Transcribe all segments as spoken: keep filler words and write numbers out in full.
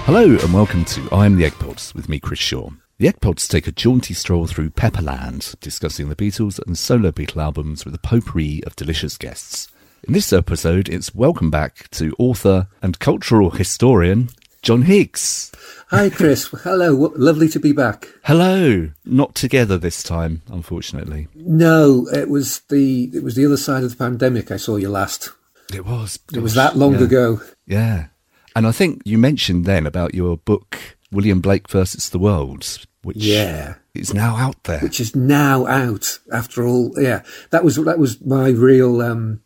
Hello and welcome to I'm the Egg Pods with me, Chris Shaw. The Egg Pods take a jaunty stroll through Pepperland, discussing the Beatles and solo Beatle albums with a potpourri of delicious guests. In this episode, it's welcome back to author and cultural historian John Higgs. Hi, Chris. Hello. Lovely to be back. Hello. Not together this time, unfortunately. No, it was the it was the other side of the pandemic I saw you last. It was. Gosh, it was that long yeah. ago. Yeah. And I think you mentioned then about your book, William Blake versus the World, which yeah. is now out there. Which is now out after all. Yeah, that was that was my real um,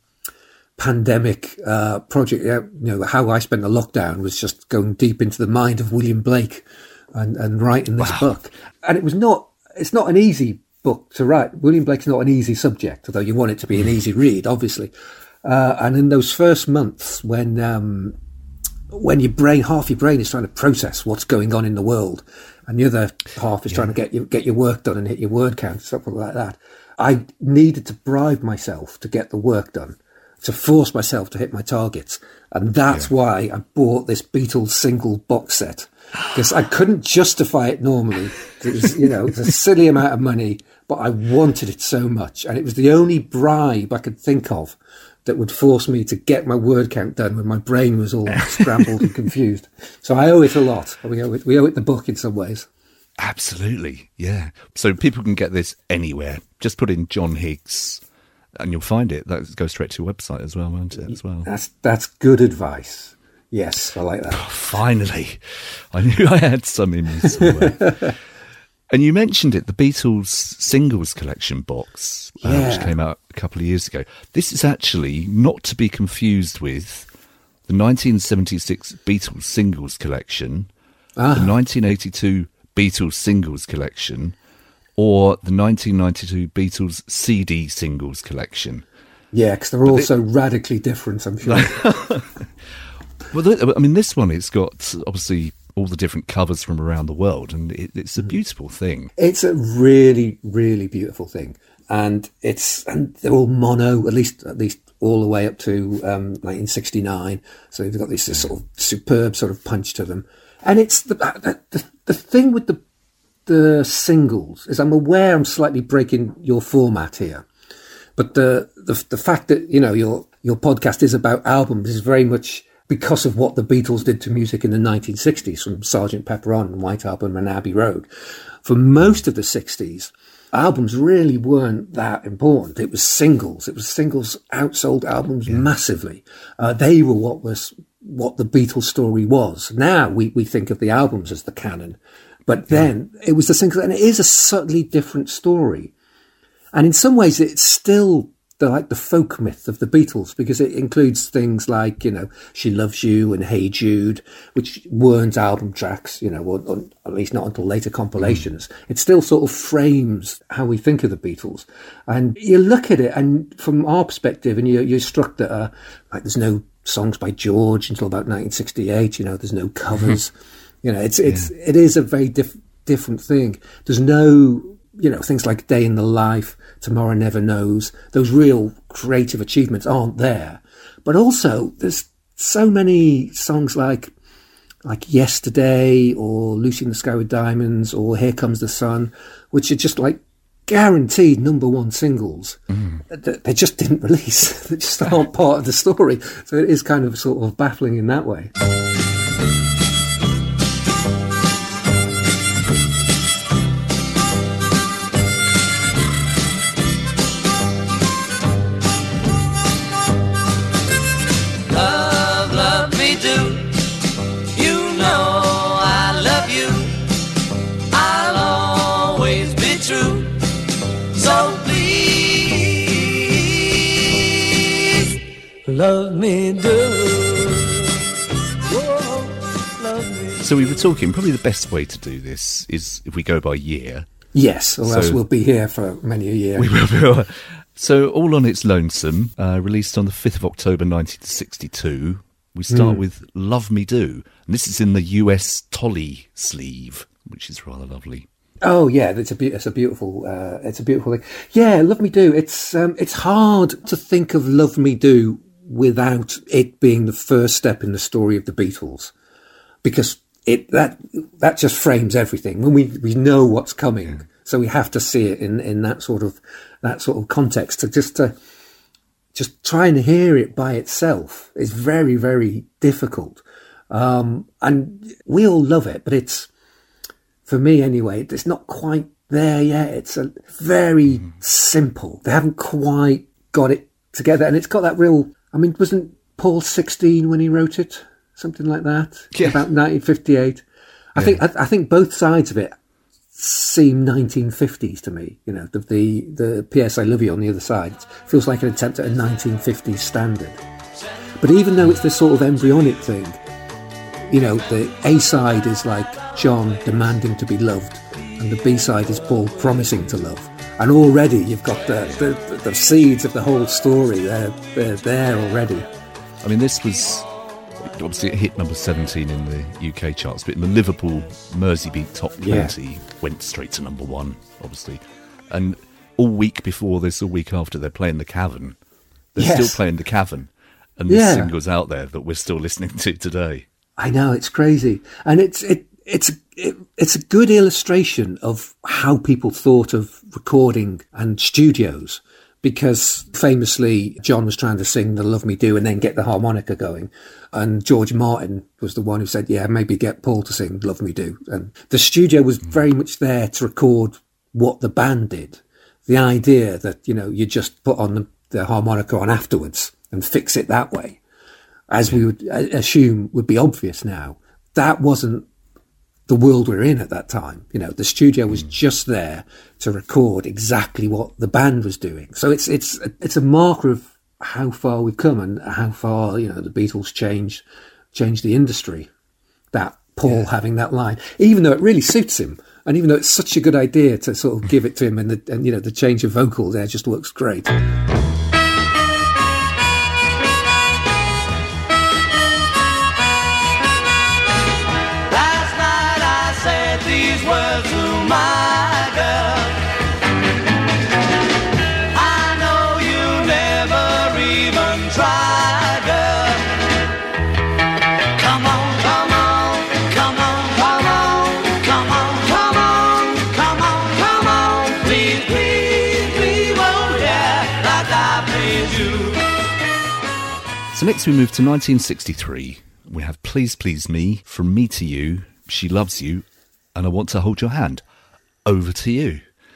pandemic uh, project. Yeah, you know, how I spent the lockdown was just going deep into the mind of William Blake and, and writing this wow. book. And it was not, it's not an easy book to write. William Blake's not an easy subject, although you want it to be an easy read, obviously. Uh, and in those first months when... Um, when your brain, half your brain is trying to process what's going on in the world, and the other half is yeah. trying to get you get your work done and hit your word count, something like that. I needed to bribe myself to get the work done, to force myself to hit my targets, and that's yeah. why I bought this Beatles single box set, because I couldn't justify it normally. It was, you know, it's a silly amount of money, but I wanted it so much, and it was the only bribe I could think of that would force me to get my word count done when my brain was all scrambled and confused. So I owe it a lot. We owe it, we owe it the book in some ways. Absolutely, yeah. So people can get this anywhere. Just put in John Higgs and you'll find it. That goes straight to your website as well, won't it, as well? That's, that's good advice. Yes, I like that. Oh, finally. I knew I had some in me somewhere. And you mentioned it, the Beatles singles collection box, uh, yeah. which came out a couple of years ago. This is actually not to be confused with the nineteen seventy-six Beatles singles collection, ah. the nineteen eighty-two Beatles singles collection, or the nineteen ninety-two Beatles C D singles collection. Yeah, because they're all they, so radically different, I'm sure. Well, I mean, this one, it's got, obviously, all the different covers from around the world, and it, it's a beautiful thing. It's a really, really beautiful thing, and it's and they're all mono, at least at least all the way up to um, nineteen sixty-nine. So they've got this, this sort of superb sort of punch to them, and it's the the, the, the thing with the the singles is I'm aware I'm slightly breaking your format here, but the the the fact that you know your your podcast is about albums is very much because of what the Beatles did to music in the nineteen sixties, from Sergeant Pepper on, and White Album and Abbey Road. For most of the sixties, albums really weren't that important. It was singles. It was singles outsold albums yeah. massively. Uh, they were what was what the Beatles story was. Now we, we think of the albums as the canon, but then yeah. it was the singles, and it is a subtly different story. And in some ways, it's still the, like the folk myth of the Beatles, because it includes things like, you know, She Loves You and Hey Jude, which weren't album tracks, you know, or, or at least not until later compilations. Mm. It still sort of frames how we think of the Beatles. And you look at it, and from our perspective, and you're, you're struck that, uh, like, there's no songs by George until about nineteen sixty-eight, you know, there's no covers. you know, it's, it's, yeah. it is a very diff- different thing. There's no, you know, things like Day in the Life, Tomorrow Never Knows, those real creative achievements aren't there. But also, there's so many songs like like Yesterday, or Lucy in the Sky with Diamonds, or Here Comes the Sun, which are just like guaranteed number one singles. Mm. that they just didn't release. They just aren't part of the story. So it is kind of sort of baffling in that way. Love me do. Whoa, love me. So we were talking, probably the best way to do this is if we go by year. Yes, or so, else we'll be here for many a year. We will be. So All on Its Lonesome, uh, released on the fifth of October nineteen sixty-two. We start mm. with Love Me Do. And this is in the U S Tolly sleeve, which is rather lovely. Oh yeah, it's a be- it's a beautiful uh, it's a beautiful thing. Yeah, Love Me Do. It's um, it's hard to think of Love Me Do without it being the first step in the story of the Beatles, because it that that just frames everything. When we, we know what's coming, yeah. so we have to see it in, in that sort of that sort of context. To just to just try and hear it by itself is very, very difficult. Um, and we all love it, but it's, for me anyway, it's not quite there yet. It's a very mm. simple. They haven't quite got it together, and it's got that real. I mean, wasn't Paul sixteen when he wrote it? Something like that, yeah. About nineteen fifty-eight. I yeah. think I, I think both sides of it seem nineteen fifties to me. You know, the, the the P S I Love You on the other side feels like an attempt at a nineteen fifties standard. But even though it's this sort of embryonic thing, you know, the A side is like John demanding to be loved, and the B side is Paul promising to love. And already you've got the the, the seeds of the whole story. They're, they're there already. I mean, this was obviously it hit number seventeen in the U K charts, but in the Liverpool Merseybeat Top twenty, yeah. went straight to number one, obviously. And all week before this, all week after, they're playing the Cavern. They're yes. still playing the Cavern. And the yeah. single's out there that we're still listening to today. I know, it's crazy. And it's it it's it, it's a good illustration of how people thought of recording and studios. Because famously, John was trying to sing the Love Me Do and then get the harmonica going. And George Martin was the one who said, yeah, maybe get Paul to sing Love Me Do. And the studio was very much there to record what the band did. The idea that, you know, you just put on the, the harmonica on afterwards and fix it that way, as we would assume would be obvious now. That wasn't the world we're in at that time. You know, the studio was just there to record exactly what the band was doing. So it's it's it's a marker of how far we've come and how far, you know, the Beatles changed changed the industry. That Paul yeah. having that line, even though it really suits him, and even though it's such a good idea to sort of give it to him, and the, and you know, the change of vocal there just works great. These words to my girl. I know you never even try, girl. Come on, come on, come on, come on, come on, come on, come on, come on. Please, please, please, oh yeah, like I please you. So next we move to nineteen sixty-three. We have Please Please Me, From Me to You, She Loves You, and I Want to Hold Your Hand. Over to you.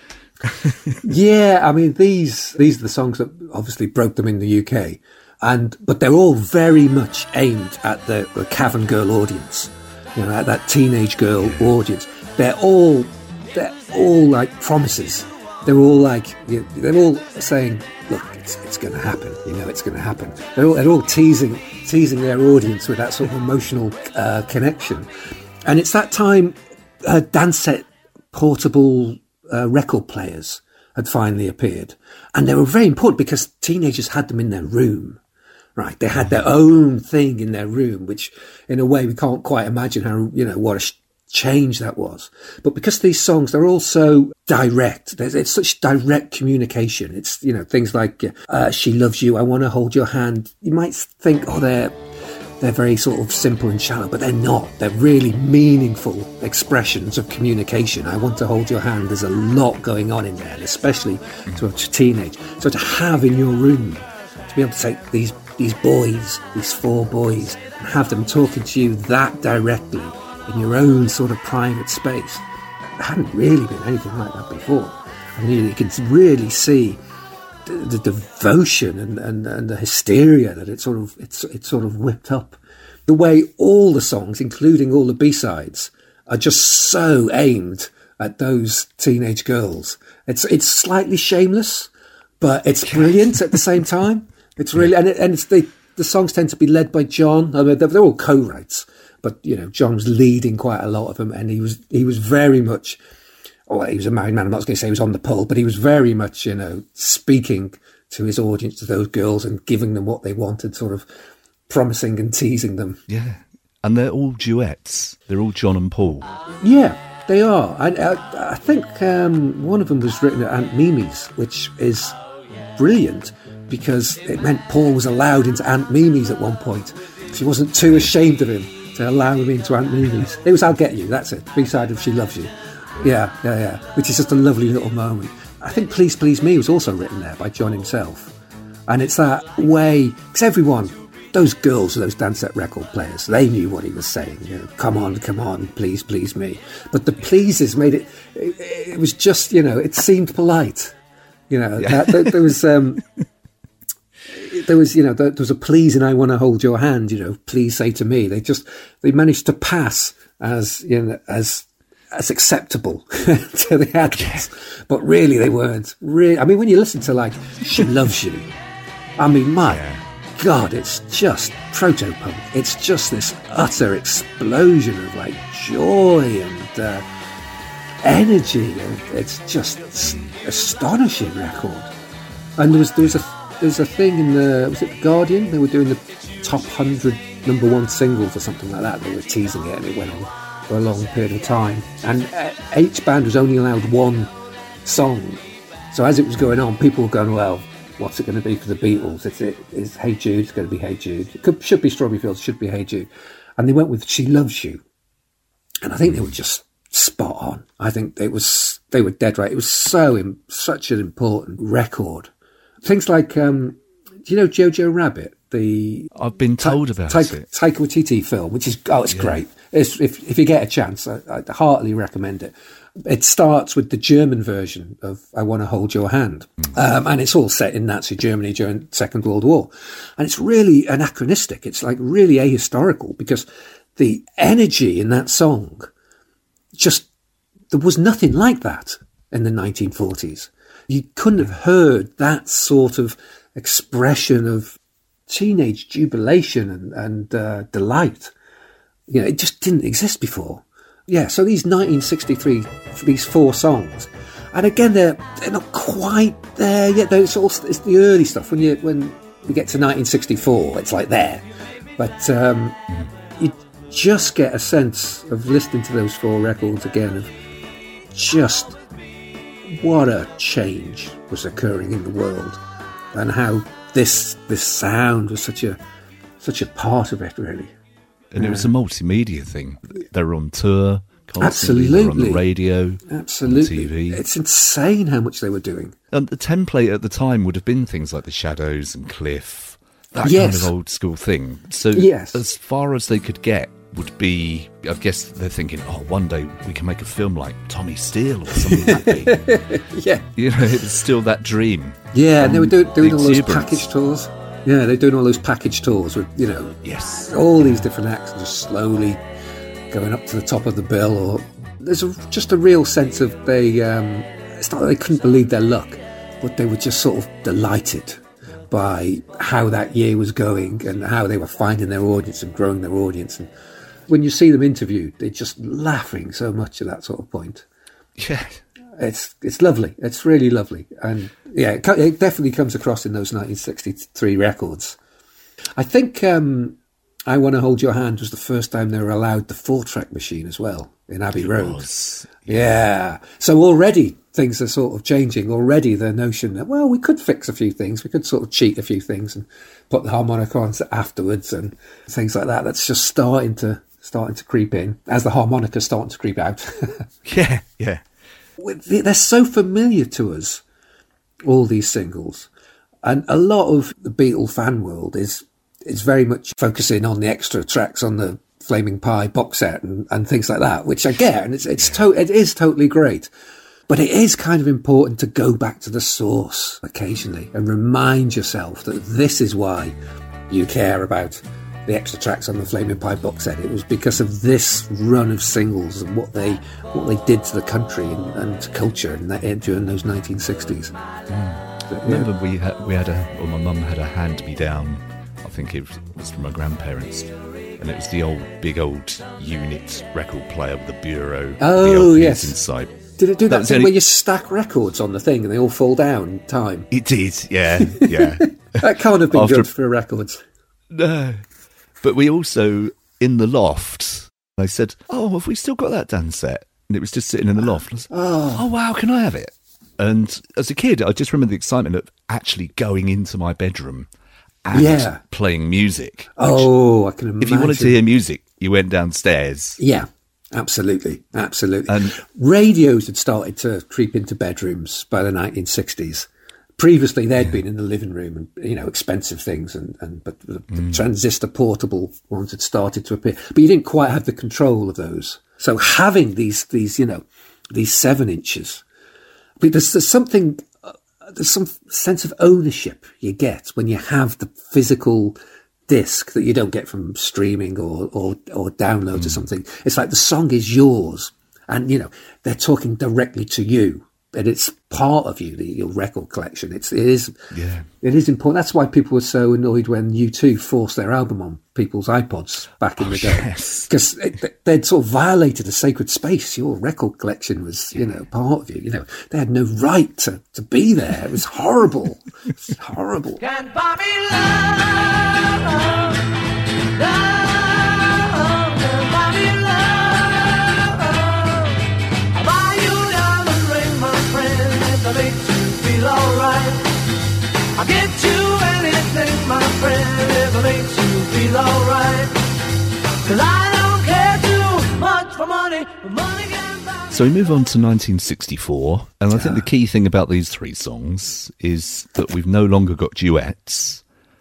Yeah, I mean, these these are the songs that obviously broke them in the U K, and but they're all very much aimed at the, the Cavern Girl audience, you know, at that teenage girl audience. They're all they're all like promises. They're all like you know, they're all saying, "Look, it's it's going to happen. You know, it's going to happen." They're all they're all teasing teasing their audience with that sort of emotional uh, connection, and it's that time. Uh, dance set portable uh, record players had finally appeared, and they were very important because teenagers had them in their room, right? They had their own thing in their room, which in a way we can't quite imagine how, you know, what a sh- change that was. But because these songs, they're all so direct, there's it's such direct communication. It's, you know, things like uh, She Loves You, I Want to Hold Your Hand. You might think, oh, they're They're very sort of simple and shallow, but they're not. They're really meaningful expressions of communication. I Want to Hold Your Hand. There's a lot going on in there, especially to a teenage. So to have in your room, to be able to take these these boys, these four boys, and have them talking to you that directly in your own sort of private space. There hadn't really been anything like that before. I mean, you can really see the devotion and, and, and the hysteria that it sort of it's it sort of whipped up. The way all the songs, including all the B-sides, are just so aimed at those teenage girls. It's it's slightly shameless, but it's brilliant at the same time. It's really and it, and it's the the songs tend to be led by John. I mean, they're, they're all co-writes, but you know, John was leading quite a lot of them, and he was he was very much. Oh, he was a married man. I'm not going to say he was on the pole, but he was very much, you know, speaking to his audience, to those girls, and giving them what they wanted, sort of promising and teasing them. Yeah, and they're all duets. They're all John and Paul. Yeah, they are. I, I, I think um, one of them was written at Aunt Mimi's, which is brilliant because it meant Paul was allowed into Aunt Mimi's at one point. She wasn't too ashamed of him to allow me into Aunt Mimi's. It was I'll Get You, that's it, B-side of She Loves You. Yeah, yeah, yeah, which is just a lovely little moment. I think Please Please Me was also written there by John himself. And it's that way, because everyone, those girls, those Dansette record players, they knew what he was saying. You know, come on, come on, please, please me. But the pleases made it, it, it was just, you know, it seemed polite. You know, yeah. that, that, there was, um, there was, you know, there, there was a please and I want to hold your hand, you know, please say to me. They just, they managed to pass as, you know, as, as acceptable to the adults. But really they weren't. Really, I mean, when you listen to like She Loves You, I mean, my yeah. God, it's just proto-punk. It's just this utter explosion of like joy and uh, energy, and it's just astonishing record. And there was there was a there's a thing in the was it the Guardian? They were doing the top hundred number one singles or something like that. They were teasing it, and it went on for a long period of time. And uh, each band was only allowed one song. So as it was going on, people were going, well, what's it going to be for the Beatles? It's, it, it's Hey Jude, it's going to be Hey Jude. It could, should be Strawberry Fields, should be Hey Jude. And they went with She Loves You. And I think they were just spot on. I think it was, they were dead right. It was so, in, such an important record. Things like, um, do you know Jojo Rabbit? The I've been told about Taika, it. Taika Waititi film, which is, oh, it's yeah. great. It's, if, if you get a chance, I, I heartily recommend it. It starts with the German version of I Want to Hold Your Hand. Mm. Um, and it's all set in Nazi Germany during the Second World War. And it's really anachronistic. It's like really ahistorical because the energy in that song, just, there was nothing like that in the nineteen forties. You couldn't have heard that sort of expression of teenage jubilation and, and uh, delight. You know, it just didn't exist before. Yeah, so these nineteen sixty-three, these four songs, and again, they're they're not quite there yet. It's all it's the early stuff. When you when we get to nineteen sixty-four, it's like there, but um, you just get a sense of listening to those four records again of just what a change was occurring in the world, and how this this sound was such a such a part of it, really. And it was a multimedia thing. They were on tour constantly. Absolutely. They were on the radio, Absolutely. on T V. It's insane how much they were doing. And the template at the time would have been things like The Shadows and Cliff, that yes. kind of old school thing. So yes. as far as they could get would be, I guess they're thinking, oh, one day we can make a film like Tommy Steele or something like that. Yeah. You know, it was still that dream. Yeah, and they were do- doing the all those package tours. Yeah, they're doing all those package tours with, you know, yes, all these different acts just slowly going up to the top of the bill. Or there's a, just a real sense of they, um, it's not that they couldn't believe their luck, but they were just sort of delighted by how that year was going and how they were finding their audience and growing their audience. And when you see them interviewed, they're just laughing so much at that sort of point. Yeah. It's it's lovely. It's really lovely. And yeah, it, it definitely comes across in those nineteen sixty-three records. I think um, I Want to Hold Your Hand was the first time they were allowed the four-track machine as well in Abbey it Road. Was. Yeah. So already things are sort of changing. Already the notion that, well, we could fix a few things. We could sort of cheat a few things and put the harmonica on afterwards and things like that. That's just starting to starting to creep in as the harmonica's starting to creep out. yeah, yeah. They're so familiar to us, all these singles. And a lot of the Beatle fan world is is very much focusing on the extra tracks on the Flaming Pie box set and, and things like that, which I get, and it's it's to, it is totally great. But it is kind of important to go back to the source occasionally and remind yourself that this is why you care about the extra tracks on the Flaming Pie box set. It was because of this run of singles and what they what they did to the country and, and to culture in that, during those nineteen sixties. Mm. But, Remember, yeah. we had we had a, or my mum had a hand-me-down. I think it was from my grandparents, and it was the old, big old unit record player with the bureau. Oh the yes, inside. Did it do that, that thing only... where you stack records on the thing and they all fall down in time? It did, yeah, yeah. That can't have been After... good for records. No. But we also, in the loft, they said, oh, have we still got that Dansette? And it was just sitting in the loft. I was, oh. oh, wow, can I have it? And as a kid, I just remember the excitement of actually going into my bedroom and Yeah. playing music. Oh, I can imagine. If you wanted to hear music, you went downstairs. Yeah, absolutely, absolutely. And- radios had started to creep into bedrooms by the nineteen sixties. Previously, they'd been in the living room, and you know, expensive things, and, and but the, the Mm. transistor portable ones had started to appear. But you didn't quite have the control of those. So having these, these, you know, these seven inches, but there's, there's something, uh, there's some sense of ownership you get when you have the physical disc that you don't get from streaming or or, or downloads Mm. or something. It's like the song is yours, and you know they're talking directly to you. And it's part of you, the, your record collection. It's, it is, Yeah. it is important. That's why people were so annoyed when U two forced their album on people's iPods back in Oh, the day, yes. because they'd sort of violated a sacred space. Your record collection was, you know, part of you. You know, they had no right to, to be there. It was horrible. It's horrible. Can't buy me love, love, can't buy me love. I'll buy you a diamond ring, my friend, if that makes you feel alright. I'll get you anything, my friend, if it makes you feel alright. 'Cause I don't care too much for money, but money can buy. So we move on to nineteen sixty-four, and I think the key thing about these three songs is that we've no longer got duets,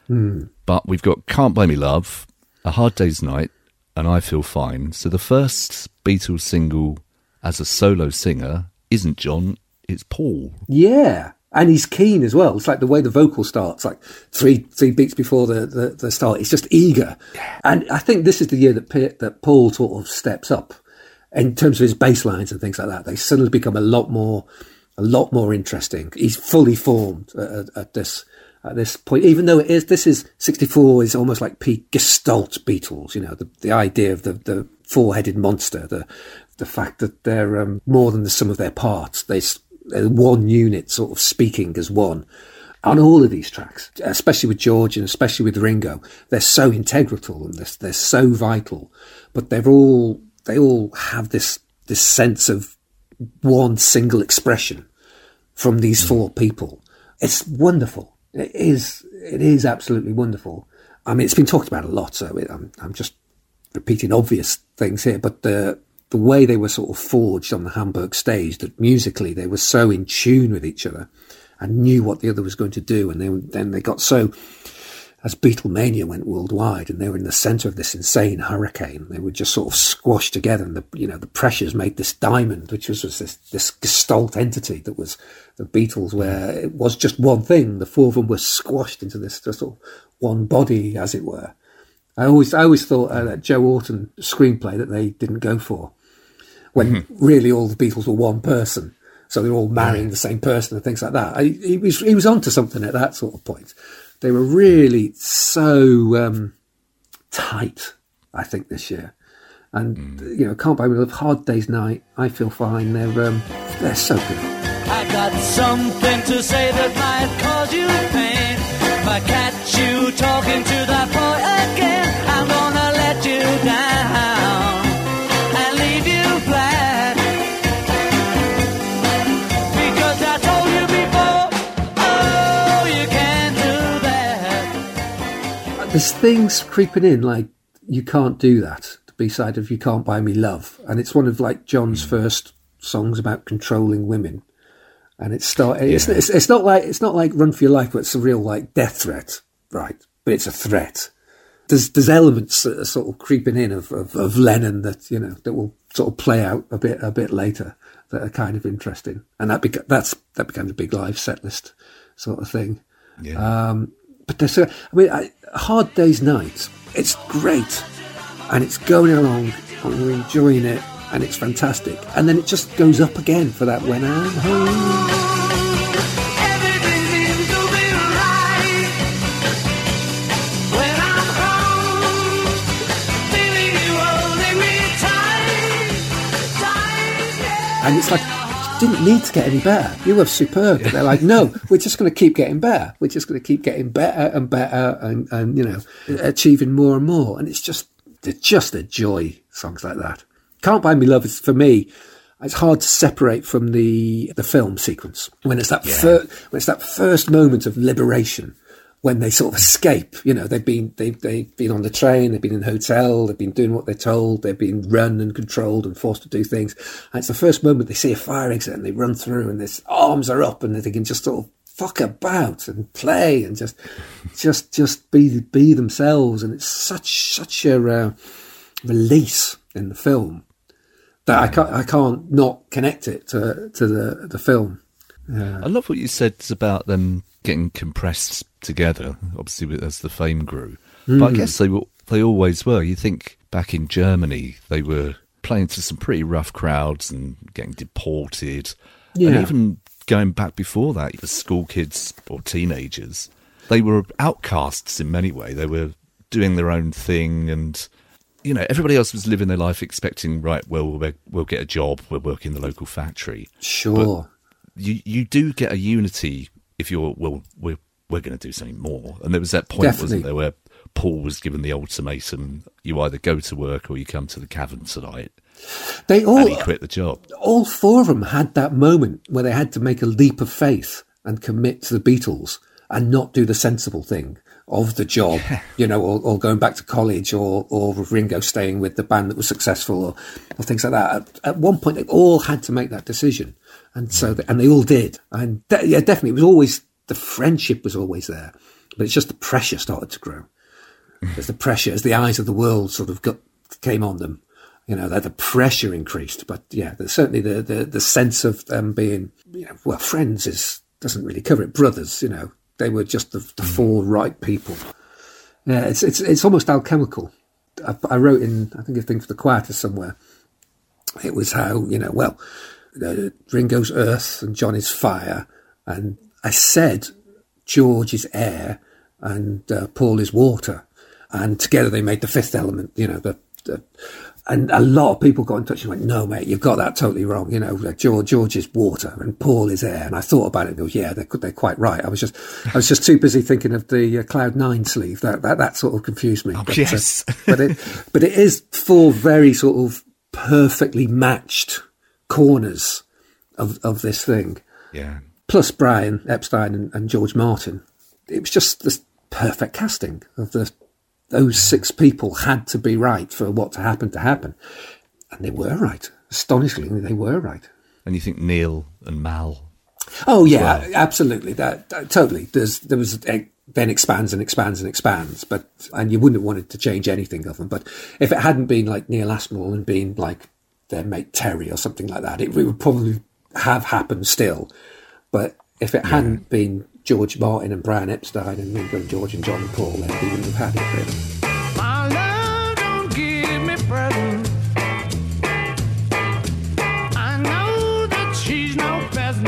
but we've got Can't Buy Me Love, A Hard Day's Night, and I Feel Fine. So the first Beatles single as a solo singer isn't John, it's Paul. Yeah. And he's keen as well. It's like the way the vocal starts, like three three beats before the, the, the start. He's just eager. And I think this is the year that P- that Paul sort of steps up in terms of his bass lines and things like that. They suddenly become a lot more, a lot more interesting. He's fully formed at, at, at this at this point, even though it is, this is sixty-four is almost like peak Gestalt Beatles, you know, the, the idea of the, the four-headed monster, the, the fact that they're um, more than the sum of their parts. They, they're one unit sort of speaking as one. On all of these tracks, especially with George and especially with Ringo, they're so integral to them. They're, they're so vital, but they're all, they all have this, this sense of one single expression from these four people. It's wonderful. It is, it is absolutely wonderful. I mean, it's been talked about a lot, so it, I'm, I'm just repeating obvious things here, but the, the way they were sort of forged on the Hamburg stage, that musically they were so in tune with each other and knew what the other was going to do. And they, then they got so, as Beatlemania went worldwide and they were in the centre of this insane hurricane, they were just sort of squashed together, and the, you know, the pressures made this diamond, which was, was this, this Gestalt entity that was the Beatles, where it was just one thing. The four of them were squashed into this sort of one body, as it were. I always, I always thought uh, that Joe Orton screenplay that they didn't go for, when mm-hmm. really all the Beatles were one person. So they're all marrying the same person and things like that. I, he was, he was onto something at that sort of point. They were really so um, tight, I think, this year. And, mm. you know, Can't Buy Me Love, Hard Day's Night, I Feel Fine. They're, um, they're so good. I got something to say that might cause you pain. If I catch you talking to that boy again, I'm gonna let you down and leave you flat. Because I told you before, oh, you can't do that. There's things creeping in, like, You Can't Do That, the B-side of You Can't Buy Me Love. And it's one of, like, John's first songs about controlling women. And it's start. Yeah. It's, it's it's not like it's not like Run for Your Life, but it's a real like death threat, right? But it's a threat. There's there's elements that are sort of creeping in of, of, of Lennon that you know that will sort of play out a bit a bit later that are kind of interesting. And that beca- that's that becomes a big live set list sort of thing. Yeah. Um, but there's a, I mean, I, Hard Day's Night. It's great, and it's going along, and we're enjoying it. And it's fantastic. And then it just goes up again for that When I'm Home. Everything seems to be right when I'm home. Feeling you holding me tight, tight, yeah. And it's like, it didn't need to get any better. You were superb. But they're like, no, we're just going to keep getting better. We're just going to keep getting better and better and, and, you know, achieving more and more. And it's just, they're just a joy, songs like that. Can't Buy Me Love is, for me, it's hard to separate from the the film sequence when it's that yeah. fir- when it's that first moment of liberation, when they sort of escape. You know, they've been they've they've been on the train, they've been in a hotel, they've been doing what they're told, they've been run and controlled and forced to do things. And it's the first moment they see a fire exit and they run through and their arms are up and they can just sort of fuck about and play and just just just be be themselves. And it's such such a uh, release in the film that I can't I can't not connect it to to the the film. Yeah. I love what you said about them getting compressed together, obviously as the fame grew. Mm. But I guess they were, they always were. You think back in Germany, they were playing to some pretty rough crowds and getting deported. Yeah. And even going back before that, for school kids or teenagers, they were outcasts in many ways. They were doing their own thing, and you know, everybody else was living their life expecting, right, well, we'll, we'll get a job, we'll work in the local factory. Sure. But you you do get a unity if you're, well, we're, we're going to do something more. And there was that point, Definitely. wasn't there, where Paul was given the ultimatum, you either go to work or you come to the cavern tonight. They all, and he quit the job. All four of them had that moment where they had to make a leap of faith and commit to the Beatles and not do the sensible thing of the job, yeah. you know, or, or going back to college, or, or Ringo staying with the band that was successful, or, or things like that. At, at one point, they all had to make that decision. And so, they, and they all did. And de- yeah, definitely, it was always, the friendship was always there, but it's just the pressure started to grow. As the pressure, as the eyes of the world sort of got, came on them, you know, that the pressure increased. But yeah, the, certainly the, the, the sense of them being, you know, well, friends is, doesn't really cover it. Brothers, you know, they were just the, the four right people. Yeah, it's, it's, it's almost alchemical. I, I wrote in, I think a thing for the Quietus somewhere. It was how, you know, well, Uh, Ringo's earth and John is fire, and I said George is air and uh, Paul is water, and together they made the fifth element. You know, the, the and a lot of people got in touch and went, "No, mate, you've got that totally wrong." You know, like George George is water and Paul is air. And I thought about it and go, "Yeah, they're they're quite right." I was just I was just too busy thinking of the uh, Cloud Nine sleeve. That that that sort of confused me. Oh, but, yes, uh, but it but it is four very sort of perfectly matched corners of of this thing. Yeah. Plus Brian Epstein and, and George Martin. It was just this perfect casting of the those six people had to be right for what to happen to happen. And they were right. Astonishingly, they were right. And you think Neil and Mal? Oh yeah, well. absolutely. That, that totally. There's there was a, then expands and expands and expands, but and you wouldn't have wanted to change anything of them. But if it hadn't been like Neil Aspinall and been like their mate Terry or something like that, it, it would probably have happened still. But if it yeah. hadn't been George Martin and Brian Epstein and Ringo and George and John and Paul, then we wouldn't have had it really. My love don't give me presents. I know that she's no peasant.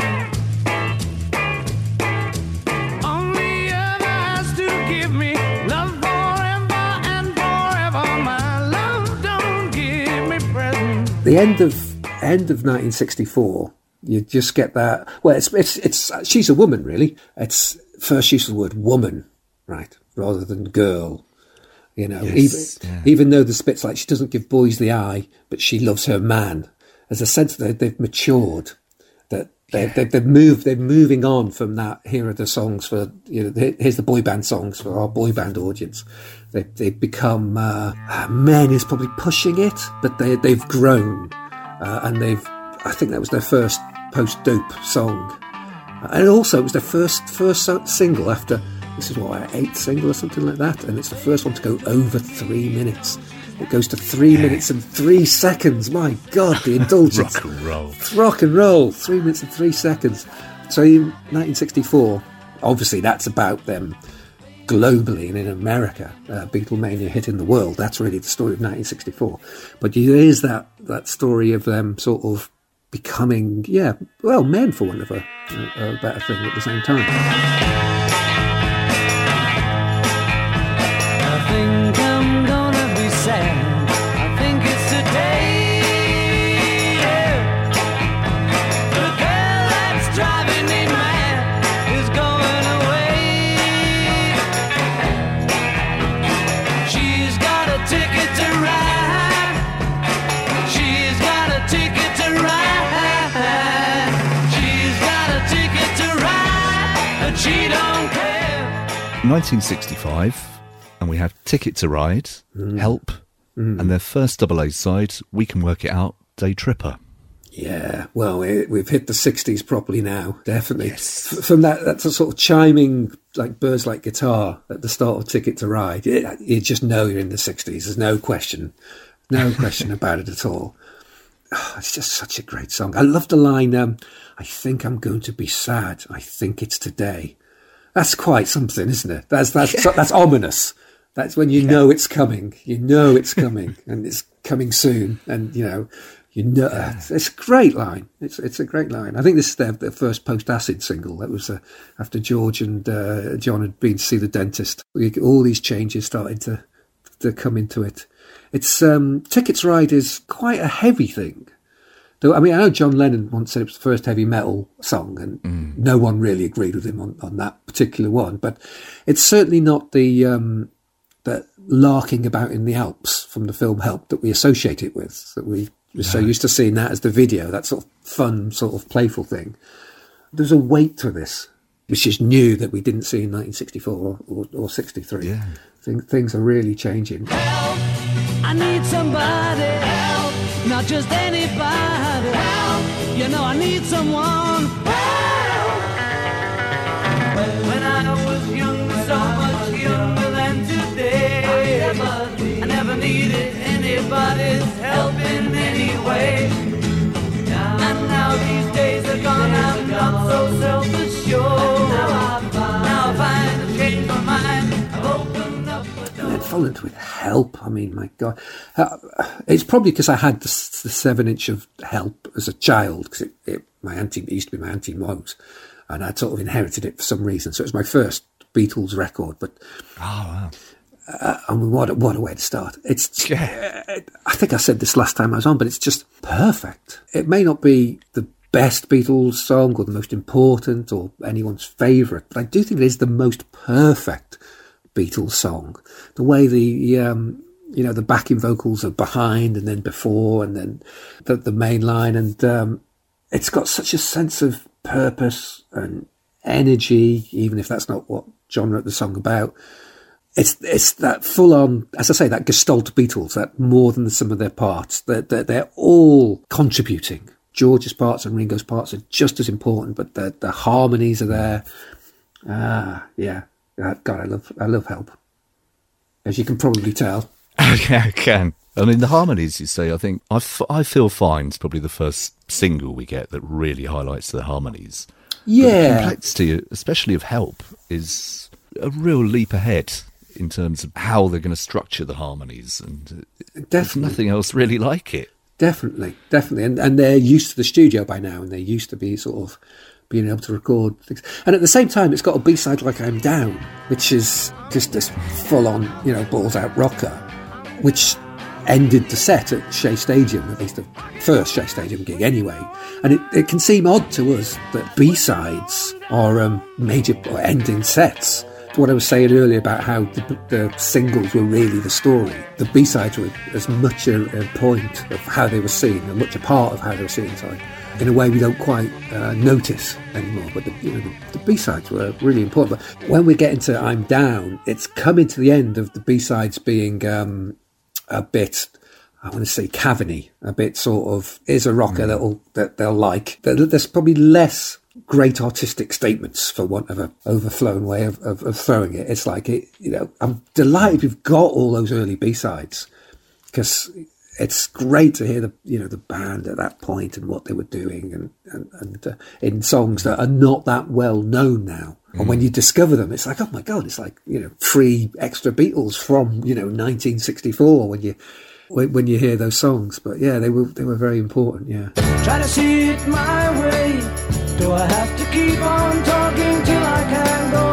Only ever has to give me love forever and forever. My love don't give me presents. The end of end of nineteen sixty-four. You just get that. Well, it's it's it's. She's a woman, really. It's first use of the word woman, right, rather than girl. You know, yes, even yeah. even though the spit's like she doesn't give boys the eye, but she loves her man. There's a sense that they've matured, that they yeah. they've, they've moved. They're moving on from that. Here are the songs for you know. Here's the boy band songs for our boy band audience. They they've become uh, men is probably pushing it, but they they've grown uh, and they've. I think that was their first post-dope song. And also it was their first first single after, this is what, our eighth single or something like that, and it's the first one to go over three minutes. It goes to three yeah. minutes and three seconds. My God, the indulgence. Rock and roll. Rock and roll. Three minutes and three seconds. So in nineteen sixty-four, obviously that's about them globally and in America, uh, Beatlemania hitting the world. That's really the story of nineteen sixty-four. But there is that, that story of them sort of becoming, yeah, well, men, for want of a, a, a better thing at the same time. I think I'm gonna be sad. I think it's today. Yeah. The girl that's driving me mad is going away. She's got a ticket to ride. She's got a ticket to ride. She don't nineteen sixty-five, and we have Ticket to Ride, mm. Help, mm. and their first double A side, We Can Work It Out, Day Tripper. Yeah, well, it, we've hit the sixties properly now, definitely. Yes. F- from that, that's a sort of chiming, like Birds Like Guitar at the start of Ticket to Ride. It, you just know you're in the sixties. There's no question, no question about it at all. Oh, it's just such a great song. I love the line, um, I think I'm going to be sad. I think it's today. That's quite something, isn't it? That's that's yeah. that's ominous. That's when you yeah. know it's coming. You know it's coming, and it's coming soon. And you know, you know, yeah. it's a great line. It's it's a great line. I think this is their, their first post-acid single. That was uh, after George and uh, John had been to see the dentist. All these changes started to to come into it. It's um, Ticket to Ride is quite a heavy thing. Though, I mean, I know John Lennon once said it was the first heavy metal song, and mm. no one really agreed with him on, on that particular one. But it's certainly not the um, the larking about in the Alps from the film Help that we associate it with. That we were so used to seeing that as the video, that sort of fun, sort of playful thing. There's a weight to this, which is new that we didn't see in nineteen sixty-four or, or, or sixty-three. Yeah. Things, things are really changing. Help! I need somebody. Help! Not just anybody. Help! You know I need someone. Help! When I was younger, so much younger than today, I never, I never needed anybody's help in any way. And now these days are gone, I'm not so self-assured. Now I find, now I find I've changed my mind. I've opened up a door. And followed with Help. I mean, my God. Uh, it's probably because I had the, the seven inch of Help as a child, because it, it, my auntie, it used to be my Auntie Mo's, and I'd sort of inherited it for some reason. So it was my first Beatles record. But oh, wow. Uh, I mean, what a, what a way to start. It's, yeah. uh, I think I said this last time I was on, but it's just perfect. It may not be the best Beatles song or the most important or anyone's favourite, but I do think it is the most perfect Beatles song. The way the, um, you know, the backing vocals are behind and then before and then the, the main line. And um, it's got such a sense of purpose and energy, even if that's not what John wrote the song about. It's it's that full-on, as I say, that Gestalt Beatles, that more than the sum of their parts. They're, they're, they're all contributing. George's parts and Ringo's parts are just as important, but the, the harmonies are there. Ah, yeah. God, I love I love Help, as you can probably tell. Okay, I can. I mean, the harmonies, you say, I think, I, f- I Feel Fine is probably the first single we get that really highlights the harmonies. Yeah. But the complexity, especially of Help, is a real leap ahead in terms of how they're going to structure the harmonies, and there's nothing else really like it. Definitely, definitely, and and they're used to the studio by now, and they're used to be sort of being able to record things. And at the same time, it's got a B-side like I'm Down, which is just this full-on, you know, balls-out rocker, which ended the set at Shea Stadium, at least the first Shea Stadium gig anyway. And it, it can seem odd to us that B-sides are um, major or ending sets. What I was saying earlier about how the, the singles were really the story, the B-sides were as much a, a point of how they were seen, and much a part of how they were seen, sorry, in a way we don't quite uh, notice anymore. But the, you know, the, the B-sides were really important. But when we get into I'm Down, it's coming to the end of the B-sides being um, a bit, I want to say cavany, a bit sort of, is a rocker mm. that'll, that they'll like. There's probably less great artistic statements, for want of an overflown way of, of, of throwing it. It's like, it, you know, I'm delighted we've got all those early B-sides, because it's great to hear the, you know, the band at that point and what they were doing, and, and, and uh, in songs that are not that well known now. Mm. And when you discover them, it's like, oh my God, it's like, you know, free extra Beatles from, you know, nineteen sixty-four when you, when, when you hear those songs. But yeah, they were, they were very important. Yeah. Try to see it my way. Do I have to keep on talking till I can go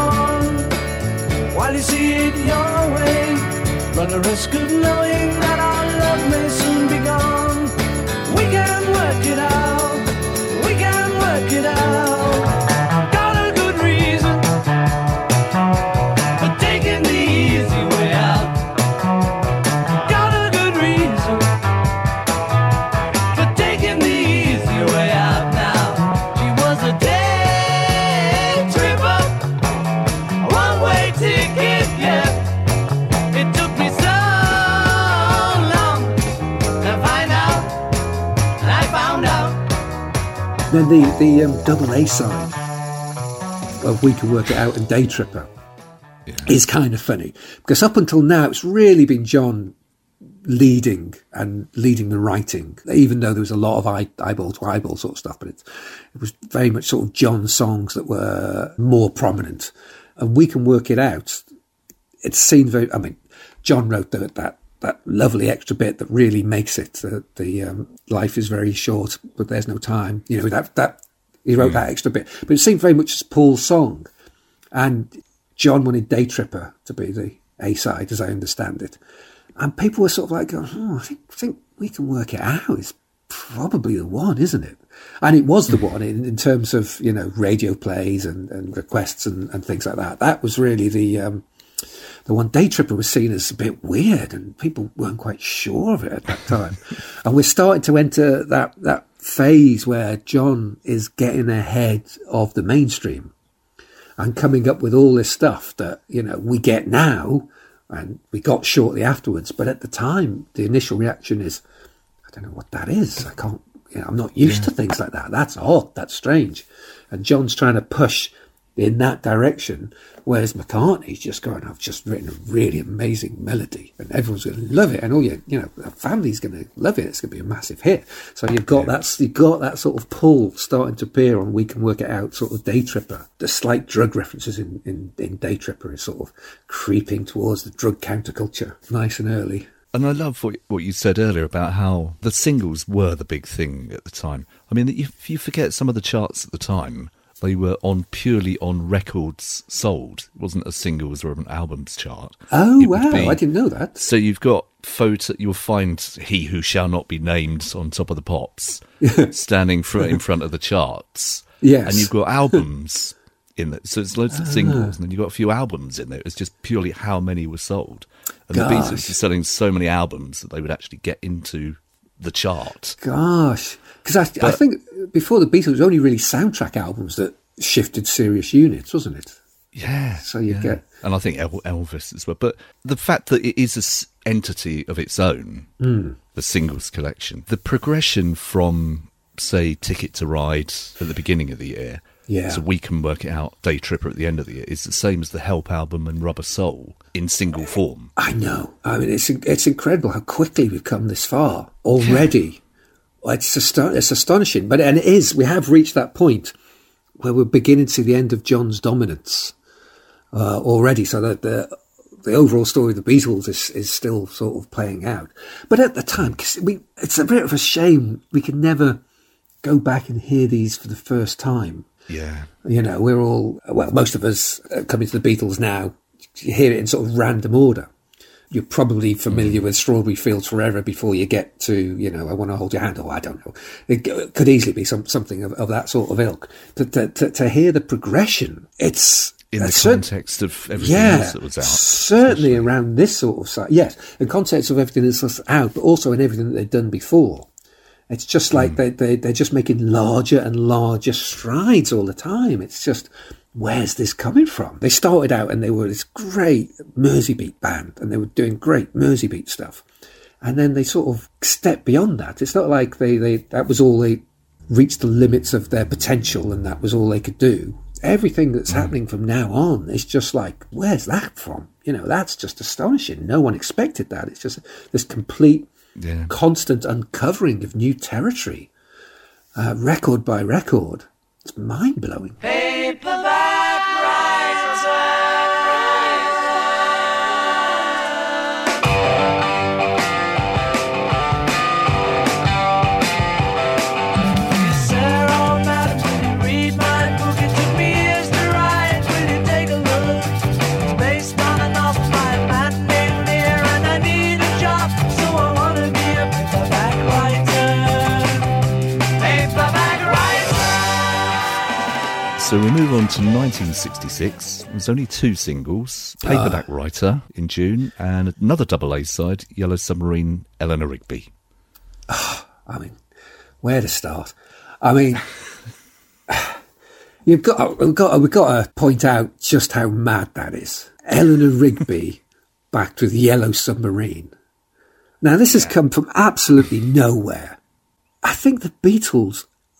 on? While you see it your way, run the risk of knowing that our love may soon be gone. We can work it out, we can work it out. Got a good reason for taking the easy way out. Got a good reason for taking the easy way out now. A day trip up, one way ticket. Then the, the um, double A side of We Can Work It Out and Day Tripper yeah. is kind of funny, because up until now it's really been John leading and leading the writing, even though there was a lot of eye, eyeball to eyeball sort of stuff, but it, it was very much sort of John's songs that were more prominent. And We Can Work It Out, it's seen very, I mean, John wrote the, that that lovely extra bit that really makes it, the, the um, life is very short, but there's no time, you know, that, that he wrote mm. that extra bit, but it seemed very much as Paul's song. And John wanted Day Tripper to be the A-side, as I understand it. And people were sort of like, going, oh, I think, I think We Can Work It Out. It's probably the one, isn't it? And it was the one in, in terms of, you know, radio plays and, and requests and, and things like that. That was really the um, the one. Day Tripper was seen as a bit weird, and people weren't quite sure of it at that time. And we're starting to enter that, that phase where John is getting ahead of the mainstream and coming up with all this stuff that, you know, we get now and we got shortly afterwards. But at the time, the initial reaction is, I don't know what that is. I can't, you know, I'm not used yeah. to things like that. That's odd. That's strange. And John's trying to push in that direction, whereas McCartney's just going, I've just written a really amazing melody and everyone's going to love it, and all your, you know, the family's going to love it. It's going to be a massive hit. So you've got yeah. that, you've got that sort of pull starting to appear on We Can Work It Out, sort of Day Tripper. The slight drug references in, in, in Day Tripper is sort of creeping towards the drug counterculture, nice and early. And I love what, what you said earlier about how the singles were the big thing at the time. I mean, if you forget some of the charts at the time, they were on purely on records sold. It wasn't a singles or an albums chart. Oh, wow. Be, I didn't know that. So you've got photo, you'll find He Who Shall Not Be Named on top of the pops, standing fr- in front of the charts. Yes. And you've got albums in there. So it's loads of singles, and then you've got a few albums in there. It's just purely how many were sold. And Gosh. the Beatles were selling so many albums that they would actually get into the chart. Gosh. Because I, I think before the Beatles, it was only really soundtrack albums that shifted serious units, wasn't it? Yeah. So you yeah. get... And I think El- Elvis as well. But the fact that it is an entity of its own, mm. the singles collection, the progression from, say, Ticket to Ride at the beginning of the year, yeah. so We Can Work It Out, Day Tripper at the end of the year, is the same as the Help album and Rubber Soul in single form. I know. I mean, it's it's incredible how quickly we've come this far already. Yeah. It's, ast- it's astonishing. But and it is, we have reached that point where we're beginning to see the end of John's dominance uh, already. So that the the overall story of the Beatles is, is still sort of playing out. But at the time, cause we, it's a bit of a shame we can never go back and hear these for the first time. Yeah. You know, we're all, well, most of us coming to the Beatles now, you hear it in sort of random order. You're probably familiar with Strawberry Fields Forever before you get to, you know, I Want to Hold Your Hand, or I don't know. It could easily be some, something of, of that sort of ilk. But to, to, to hear the progression, it's... In the certain, context of everything yeah, else that was out. Certainly especially. Around this sort of side. Yes, in context of everything that's out, but also in everything that they've done before. It's just like mm. they, they, they're just making larger and larger strides all the time. It's just... where's this coming from? They started out and they were this great Merseybeat band and they were doing great Merseybeat stuff. And then they sort of stepped beyond that. It's not like they, they that was all they reached the limits of their potential and that was all they could do. Everything that's mm. happening from now on is just like, where's that from? You know, that's just astonishing. No one expected that. It's just this complete, yeah. constant uncovering of new territory, uh, record by record. It's mind-blowing. Paperback writer. Yes, sir, oh, madam, will you read my book? It took me years to write. Will you take a look? It's based on a novel by a man named Lear, and I need a job, so I want to be a paperback writer. Paperback writer. So we move on to nineteen sixty-six. There's only two singles, Paperback uh. Writer in June and another double A side, Yellow Submarine, Eleanor Rigby. Oh, I mean, where to start? I mean, you've got, we've got, we've got to point out just how mad that is. Eleanor Rigby backed with Yellow Submarine. Now, this has come from absolutely nowhere. I think the Beatles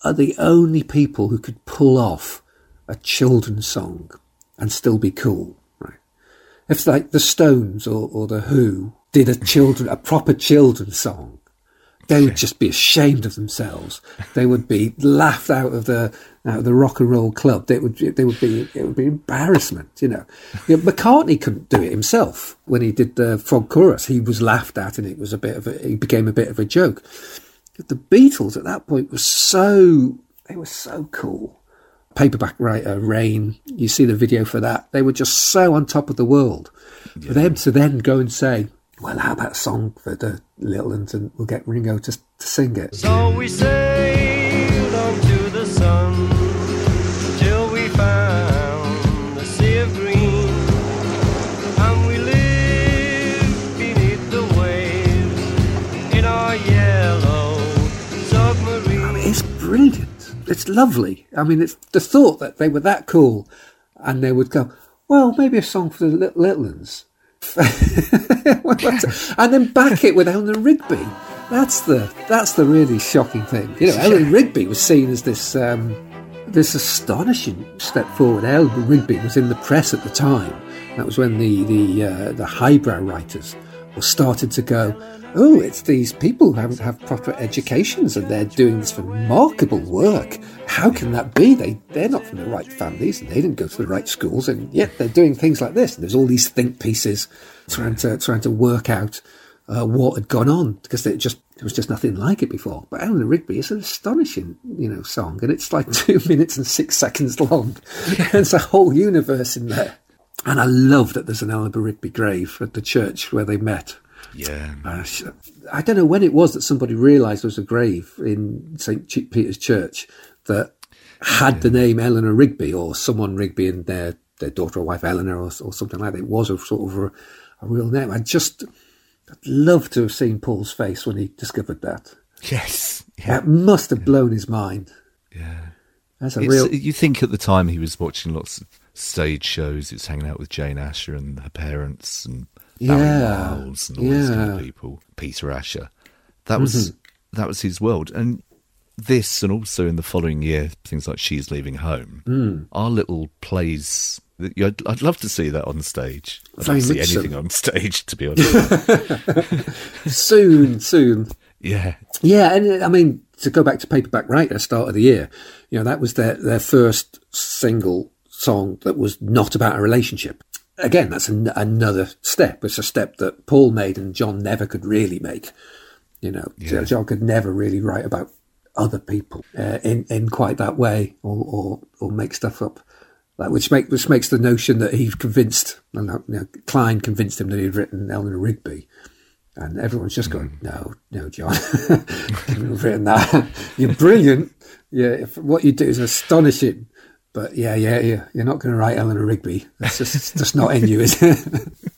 are the only people who could pull off a children's song and still be cool, right? If like the Stones or, or the Who did a children, a proper children's song, they would just be ashamed of themselves. They would be laughed out of the out of the rock and roll club. They would they would be it would be embarrassment, you know. You know, McCartney couldn't do it himself when he did the Frog Chorus. He was laughed at, and it was a bit of a, it became a bit of a joke. But the Beatles at that point were so they were so cool. Paperback Writer, Rain. You see the video for that. They were just so on top of the world. Yeah. For them to then go and say, well, how about a song for the little ones, and we'll get Ringo to, to sing it. So we sailed on to the sun till we found the sea of green, and we lived beneath the waves in our yellow submarine. I mean, it's brilliant. It's lovely. I mean, it's the thought that they were that cool, and they would go, well, maybe a song for the little, little ones. And then back it with Eleanor Rigby. That's the that's the really shocking thing. You know, Eleanor Rigby was seen as this um, this astonishing step forward. Eleanor Rigby was in the press at the time. That was when the the uh, the highbrow writers were started to go, oh, it's these people who haven't have proper educations and they're doing this remarkable work. How can that be? They, they're not from the right families and they didn't go to the right schools, and yet they're doing things like this. And there's all these think pieces trying to trying to work out uh, what had gone on, because it just there was just nothing like it before. But Eleanor Rigby is an astonishing, you know, song, and it's like two minutes and six seconds long. There's a whole universe in there. And I love that there's an Eleanor Rigby grave at the church where they met. Yeah. Uh, I don't know when it was that somebody realised there was a grave in Saint Peter's Church that had yeah. the name Eleanor Rigby, or someone Rigby and their, their daughter or wife Eleanor, or, or something like that. It was a sort of a, a real name. I just, I'd love to have seen Paul's face when he discovered that. Yes. Yeah. That must have blown his mind. Yeah. That's a it's, real... You think at the time he was watching lots of stage shows, he was hanging out with Jane Asher and her parents and Barry yeah. Miles and all these kind of Yeah. people, Peter Asher. That was Mhm. that was his world. And this, and also in the following year, things like She's Leaving Home, Mm. are little plays. That you, I'd, I'd love to see that on stage. I'd Very love to see much so. anything on stage, to be honest. Soon, soon. Yeah. Yeah, and I mean, to go back to Paperback Writer, start of the year, you know, that was their, their first single song that was not about a relationship. Again, that's an, another step. It's a step that Paul made and John never could really make. You know, Yeah. John could never really write about other people uh, in in quite that way, or or, or make stuff up. Like, which make which makes the notion that he's convinced, you know, Klein convinced him that he'd written Eleanor Rigby. And everyone's just going, no, no, John, you've written that. You're brilliant. Yeah, if what you do is astonishing. But yeah, yeah, yeah, you're not going to write Eleanor Rigby. That's just, it's just not in you, is it?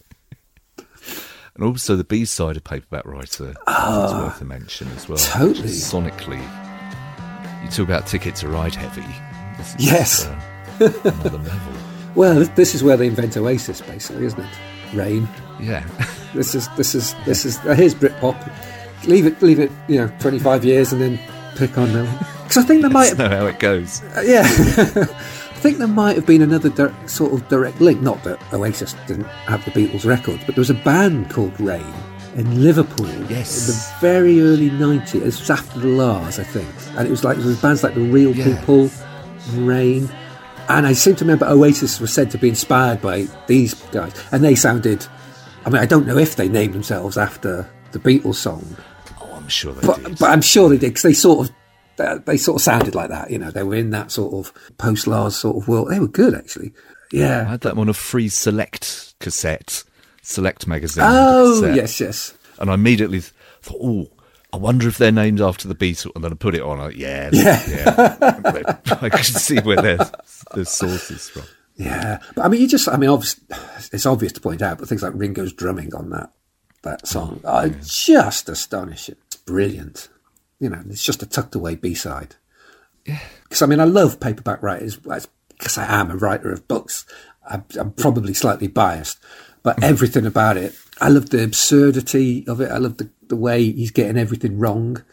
And also the B-side of Paperback Writer Oh, is worth a mention as well. totally. Sonically, you talk about Ticket to Ride heavy. This is, Yes. uh, another level. Well, this is where they invent Oasis, basically, isn't it? Rain. Yeah. This is this is this is uh, here's Britpop. Leave it, leave it, you know, twenty-five years, and then pick on them. Because I think there might, That's not how it goes. uh, yeah, I think there might have been another di- sort of direct link. Not that Oasis didn't have the Beatles records, but there was a band called Rain in Liverpool. Yes. In the very early nineties. It was after the Lars, I think, and it was like there was bands like the Real Yeah. People, Rain. And I seem to remember Oasis was said to be inspired by these guys. And they sounded... I mean, I don't know if they named themselves after the Beatles song. Oh, I'm sure they But, did. but I'm sure they did, because they sort of... uh, They sort of sounded like that, you know. They were in that sort of post-Lars sort of world. They were good, actually. I Yeah. had that on a free Select cassette, Select magazine. had a Oh, cassette. yes, yes. And I immediately th- thought, oh, I wonder if they're named after the Beatles. And then I put it on, like, yeah, Yeah. yeah. I could see where their the source is from. Yeah. But, I mean, you just... I mean, obvious, it's obvious to point out, but things like Ringo's drumming on that that song are just astonishing. It's brilliant. You know, it's just a tucked-away B-side. Yeah. Because, I mean, I love Paperback Writers because I am a writer of books. I'm, I'm probably slightly biased, but everything about it, I love the absurdity of it. I love the, the way he's getting everything wrong.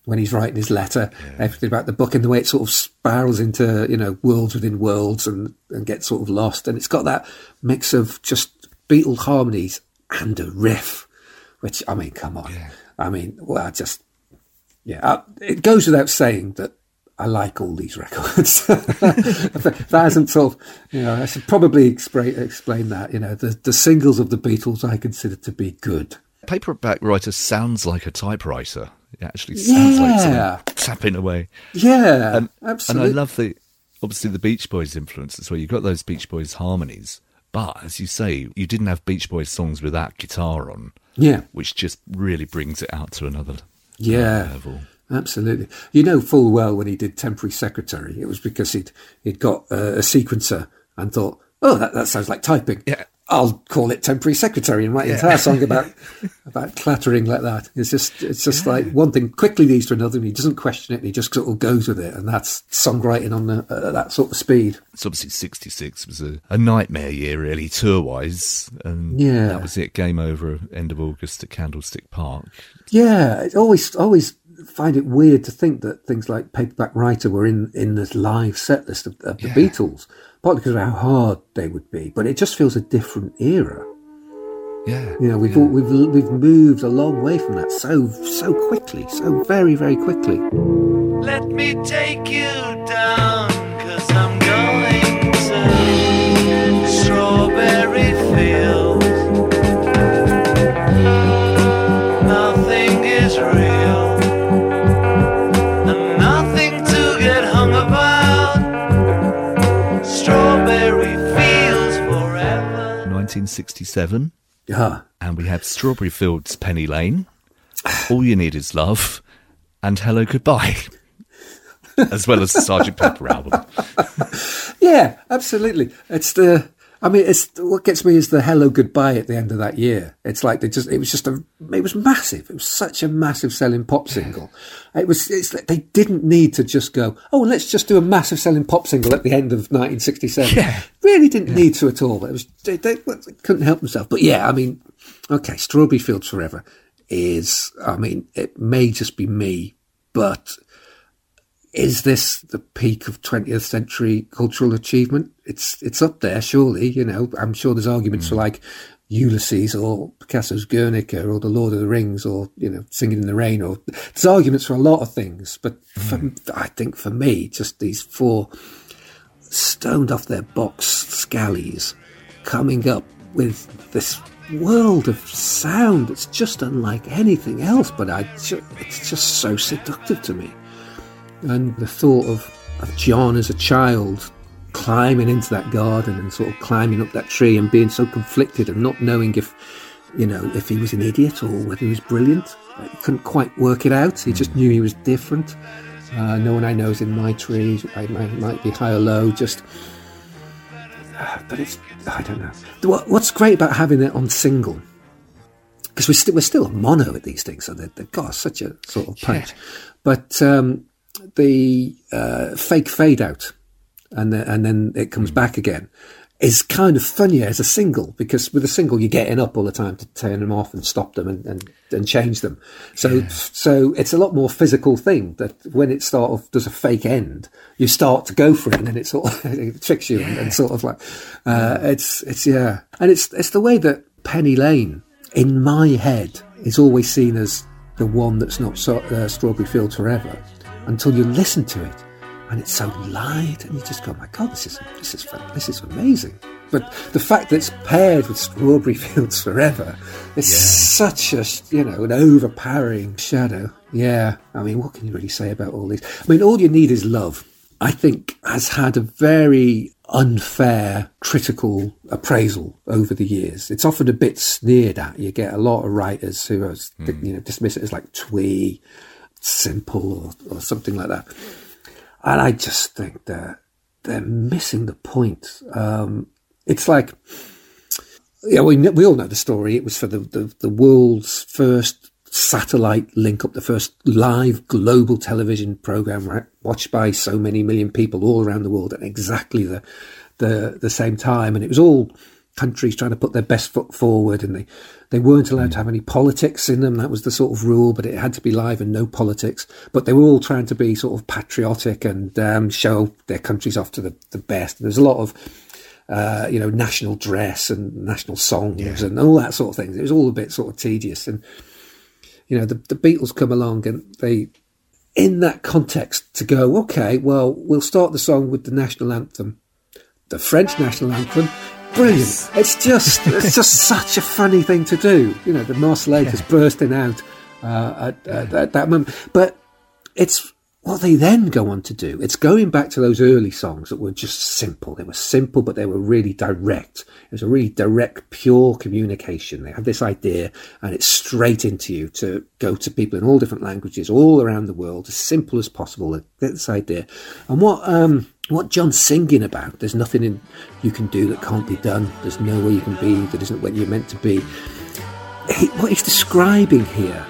when he's writing his letter, yeah. everything about the book and the way it sort of spirals into, you know, worlds within worlds and, and gets sort of lost. And it's got that mix of just Beatle harmonies and a riff, which, I mean, come on. Yeah. I mean, well, I just, yeah, I, it goes without saying that I like all these records. That hasn't sort of, you know, I should probably explain, explain that, you know, the, the singles of the Beatles I consider to be good. Paperback Writer sounds like a typewriter. It actually sounds yeah. like someone tapping away. Yeah, and, absolutely. And I love the, obviously the Beach Boys influence as well. You've got those Beach Boys harmonies, but as you say, you didn't have Beach Boys songs with that guitar on. Yeah. Which just really brings it out to another yeah, level. Absolutely. You know full well when he did Temporary Secretary, it was because he'd he'd got a, a sequencer and thought, oh, that, that sounds like typing. Yeah. I'll call it Temporary Secretary and write an yeah. entire song about about clattering like that. It's just it's just yeah. like one thing quickly leads to another, and he doesn't question it, and he just sort of goes with it, and that's songwriting on the, uh, that sort of speed. It's obviously sixty-six was a, a nightmare year, really, tour-wise, and yeah. that was it, game over, end of August at Candlestick Park. Yeah, it always, always find it weird to think that things like Paperback Writer were in, in the live set list of, of the yeah. Beatles. Partly because of how hard they would be, but it just feels a different era. Yeah, you know, we've yeah. all, we've we've moved a long way from that so so quickly, so very very quickly. Let me take you down, 'cause I'm going to Strawberry Fields. Nothing is real, and nothing to get hung about. Strawberry Fields forever. nineteen sixty-seven. Yeah. And we have Strawberry Fields, Penny Lane, All You Need Is Love, and Hello Goodbye, as well as the Sergeant Pepper album. Yeah, absolutely. It's the, I mean, it's what gets me is the Hello Goodbye at the end of that year. It's like they just, it was just a, it was massive. It was such a massive selling pop single. It was, it's like they didn't need to just go, oh, let's just do a massive selling pop single at the end of nineteen sixty-seven. Yeah. Really didn't yeah. need to at all. It was, they, they, they couldn't help themselves. But yeah, I mean, okay, Strawberry Fields Forever is, I mean, it may just be me, but is this the peak of twentieth century cultural achievement? It's it's up there, surely. You know, I'm sure there's arguments mm. for like Ulysses or Picasso's Guernica or The Lord of the Rings or, you know, Singing in the Rain. Or there's arguments for a lot of things, but mm. for, I think for me, just these four stoned off their box scallies coming up with this world of sound that's just unlike anything else. But I, ju- it's just so seductive to me. And the thought of, of John as a child climbing into that garden and sort of climbing up that tree and being so conflicted and not knowing if, you know, if he was an idiot or whether he was brilliant. He couldn't quite work it out. He just knew he was different. Uh, no one I know is in my tree. I might, might be high or low. Just, uh, but it's, I don't know. What, what's great about having it on single, because we're, st- we're still a mono at these things, so they've, they've got such a sort of punch. Yeah. But um, the uh, fake fade out and the, and then it comes mm. back again is kind of funnier as a single, because with a single you're getting up all the time to turn them off and stop them and, and, and change them. So yeah. so it's a lot more physical thing that when it sort of does a fake end, you start to go for it and then it sort of it tricks you yeah. and, and sort of like uh, it's it's yeah. And it's it's the way that Penny Lane in my head is always seen as the one that's not so, uh, Strawberry Fields Forever until you listen to it. And it's so light, and you just go, oh my God, this is this is fun. This is amazing. But the fact that it's paired with Strawberry Fields Forever is yeah. such a, you know, an overpowering shadow. Yeah, I mean, what can you really say about all these? I mean, All You Need Is Love, I think, has had a very unfair critical appraisal over the years. It's often a bit sneered at. You get a lot of writers who are, mm. you know, dismiss it as like twee, simple, or, or something like that. And I just think that they're missing the point. Um, it's like, yeah, we we all know the story. It was for the, the, the world's first satellite link up, the first live global television program, right, watched by so many million people all around the world at exactly the the, the same time. And it was all countries trying to put their best foot forward, and they, they weren't allowed to have any politics in them. That was the sort of rule, but it had to be live and no politics. But they were all trying to be sort of patriotic and um, show their countries off to the, the best. There's a lot of, uh, you know, national dress and national songs yeah. and all that sort of thing. It was all a bit sort of tedious. And, you know, the, the Beatles come along and they, in that context, to go, okay, well, we'll start the song with the national anthem, the French national anthem. Brilliant. It's just it's just such a funny thing to do. You know, the Marseillaise is yeah. bursting out uh, at, at, at that moment. But it's what they then go on to do. It's going back to those early songs that were just simple. They were simple, but they were really direct. It was a really direct, pure communication. They had this idea, and it's straight into you to go to people in all different languages, all around the world, as simple as possible. They get this idea. And what... um What John's singing about, there's nothing in you can do that can't be done. There's nowhere you can be that isn't where you're meant to be. He, what he's describing here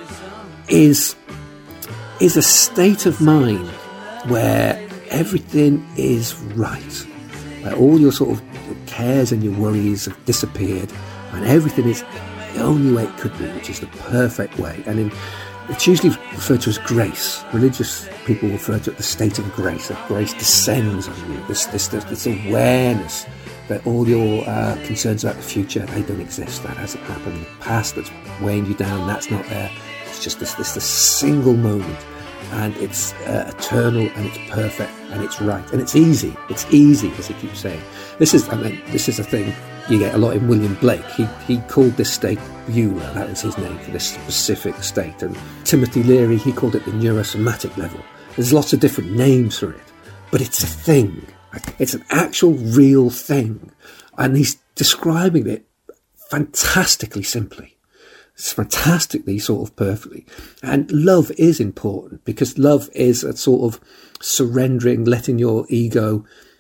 is, is a state of mind where everything is right. Where all your sort of cares and your worries have disappeared and everything is the only way it could be, which is the perfect way. And in It's usually referred to as grace. Religious people refer to it the state of grace, that grace descends on you, this this, this, this awareness that all your uh, concerns about the future, they don't exist, that hasn't happened. The past that's weighing you down, that's not there. It's just this, this, this single moment, and it's uh, eternal, and it's perfect, and it's right, and it's easy. It's easy, as he keeps saying. This is, I mean, this is a thing you get a lot in William Blake. He he called this state Beulah. That was his name for this specific state. And Timothy Leary, he called it the neurosomatic level. There's lots of different names for it, but it's a thing. It's an actual real thing. And he's describing it fantastically simply. It's fantastically sort of perfectly. And love is important, because love is a sort of surrendering, letting your ego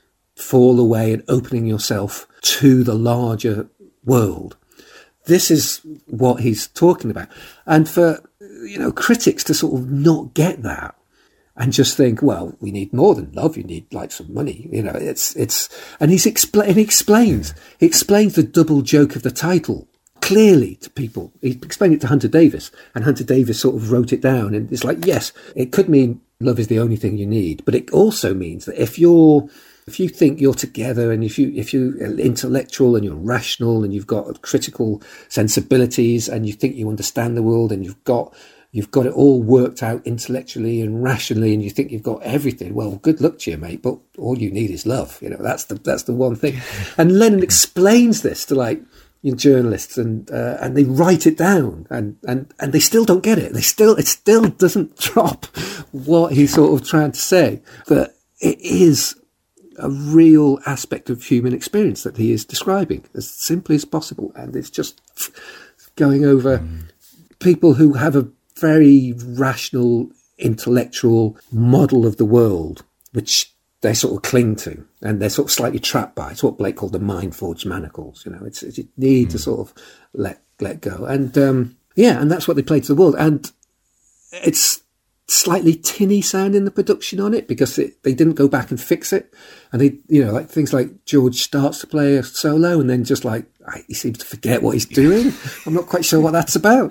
fall away and opening yourself to the larger world. This is what he's talking about. And for, you know, critics to sort of not get that and just think, well, we need more than love. You need like some money, you know, it's, it's, and he's expla- and he explains, he explains the double joke of the title clearly to people. He explained it to Hunter Davis, and Hunter Davis sort of wrote it down. And it's like, yes, it could mean love is the only thing you need, but it also means that if you're, If you think you're together, and if you if you're intellectual and you're rational and you've got critical sensibilities and you think you understand the world and you've got you've got it all worked out intellectually and rationally and you think you've got everything, well, good luck to you, mate. But all you need is love. You know, that's the that's the one thing. And Lennon explains this to like journalists, and uh, and they write it down, and, and and they still don't get it. They still it still doesn't drop what he's sort of trying to say. That it is a real aspect of human experience that he is describing as simply as possible. And it's just going over mm. people who have a very rational, intellectual model of the world, which they sort of cling to, and they're sort of slightly trapped by. It's what Blake called the mind-forged manacles. You know, it's, it's you need mm. to sort of let, let go. And, um, yeah, and that's what they play to the world. And it's slightly tinny sound in the production on it, because it, they didn't go back and fix it. And they, you know, like things like George starts to play a solo and then just like, he seems to forget what he's doing. I'm not quite sure what that's about.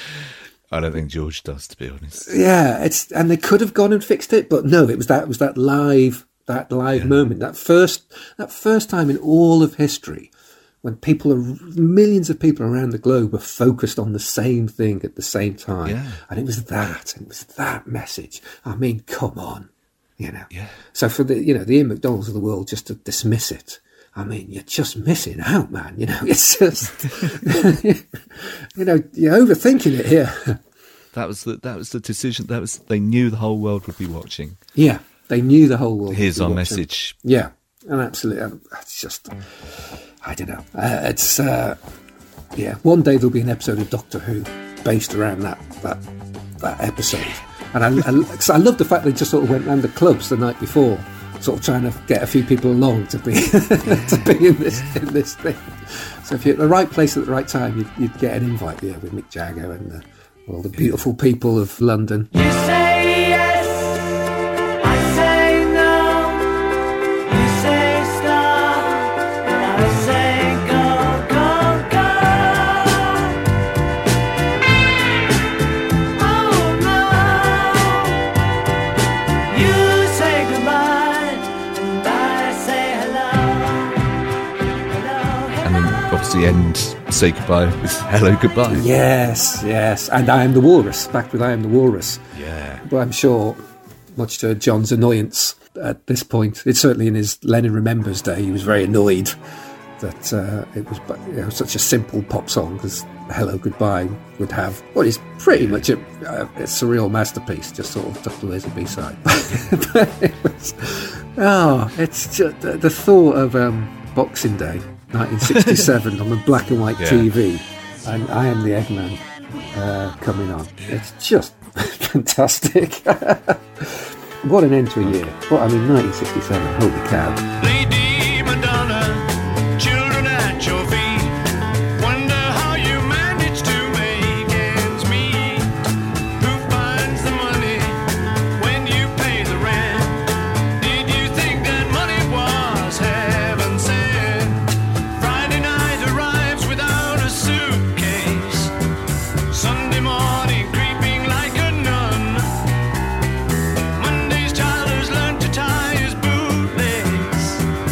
I don't think George does, to be honest. Yeah, it's, and they could have gone and fixed it, but no, it was that, it was that live, that live yeah. moment, that first, that first time in all of history when people are, millions of people around the globe were focused on the same thing at the same time. Yeah. And it was that, it was that message. I mean, come on, you know. Yeah. So for the, you know, the Ian McDonalds of the world just to dismiss it, I mean, you're just missing out, man. You know, it's just, you know, you're overthinking it here. That was the, that was the decision. That was, they knew the whole world would be watching. Yeah. They knew the whole world. Here's would be our watching. message. Yeah. And absolutely. It's just, I don't know. Uh, it's, uh, yeah, one day there'll be an episode of Doctor Who based around that, that, that episode. And I, I, I love the fact they just sort of went round the clubs the night before, sort of trying to get a few people along to be to be in this in this thing. So if you're at the right place at the right time, you'd, you'd get an invite there with Mick Jagger and the, all the beautiful people of London. You say yes, I say no. You say stop, and I say go, the end say goodbye with Hello Goodbye. Yes, yes. And I Am the Walrus, back with I Am the Walrus. Yeah. But I'm sure, much to John's annoyance at this point, it's certainly in his Lennon Remembers day, he was very annoyed that uh, it was you know, such a simple pop song, because Hello Goodbye would have what is pretty much a, a, a surreal masterpiece, just sort of tucked away as a B-side. But it was, oh, it's just the, the thought of um, Boxing Day, nineteen sixty-seven, on the black and white yeah. T V, and I Am the Eggman uh, coming on. It's just fantastic. What an end to a year. What, I mean, nineteen sixty-seven, holy cow. Lady Madonna, children at your feet. Wonder how you manage to make ends meet. Who finds the money when you pay the rent? Did you think that money was heaven sent? Friday night arrives without a suitcase. Sunday morning creeping like a nun. Monday's child has learned to tie his bootlace.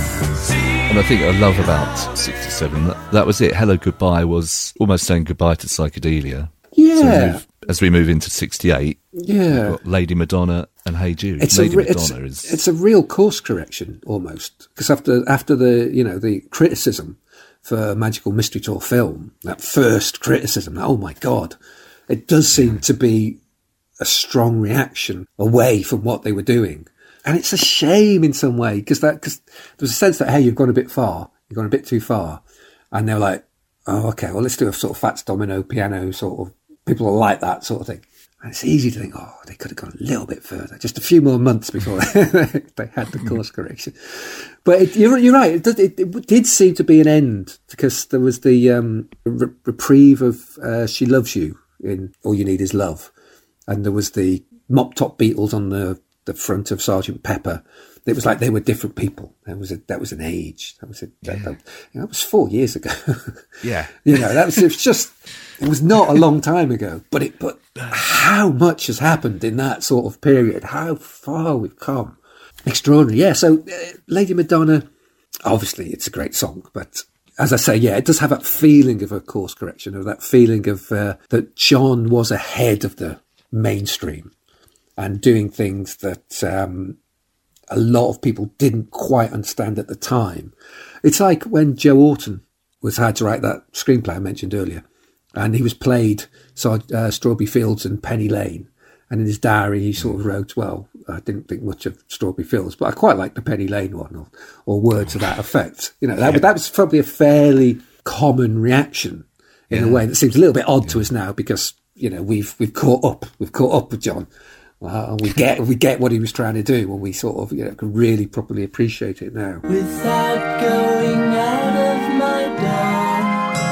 See, And I think I love about sixty-seven, that, that was it. Hello Goodbye was almost saying goodbye to psychedelia. Yeah. So we move, as we move into sixty-eight, Yeah. we've got Lady Madonna and Hey Jude. It's Lady a, re- it's, Madonna is... it's a real course correction, almost. Because after, after the, you know, the criticism for Magical Mystery Tour film, that first criticism, oh my God, it does seem to be a strong reaction away from what they were doing. And it's a shame in some way, because that, because there's a sense that, hey, you've gone a bit far, you've gone a bit too far. And they're like, oh, okay, well, let's do a sort of Fats Domino piano sort of, people are like that sort of thing. And it's easy to think, oh, they could have gone a little bit further, just a few more months before they had the course correction. But it, you're, you're right, it did, it, it did seem to be an end, because there was the um, re- reprieve of uh, She Loves You in All You Need Is Love. And there was the Mop Top Beatles on the, the front of Sergeant Pepper. It was like they were different people. That was a, that was an age. That was a, that, Yeah. that, you know, that was four years ago. Yeah. You know, that was, it was just, it was not a long time ago, but it, but how much has happened in that sort of period, how far we've come. Extraordinary. Yeah. So uh, Lady Madonna, obviously it's a great song, but as I say, yeah, it does have that feeling of a course correction, or that feeling of uh, that John was ahead of the mainstream and doing things that, um, a lot of people didn't quite understand at the time. It's like when Joe Orton was had to write that screenplay I mentioned earlier, and he was played so, uh, Strawberry Fields and Penny Lane, and in his diary he sort of wrote, well, I didn't think much of Strawberry Fields, but I quite like the Penny Lane one, or, or words to that effect. You know, that, yeah. that was probably a fairly common reaction in yeah. a way that seems a little bit odd yeah. to us now, because, you know, we've we've caught up, we've caught up with John. Uh, we get we get what he was trying to do, and we sort of, you know, can really properly appreciate it now. Without going out of my door,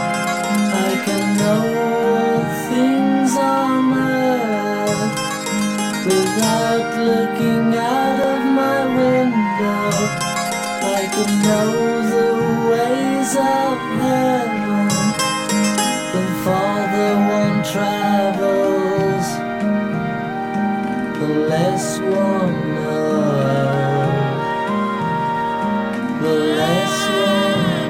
I can know things on earth. Without looking out of my window, I can know the ways of heaven. The farther one travels, the less one knows, the less one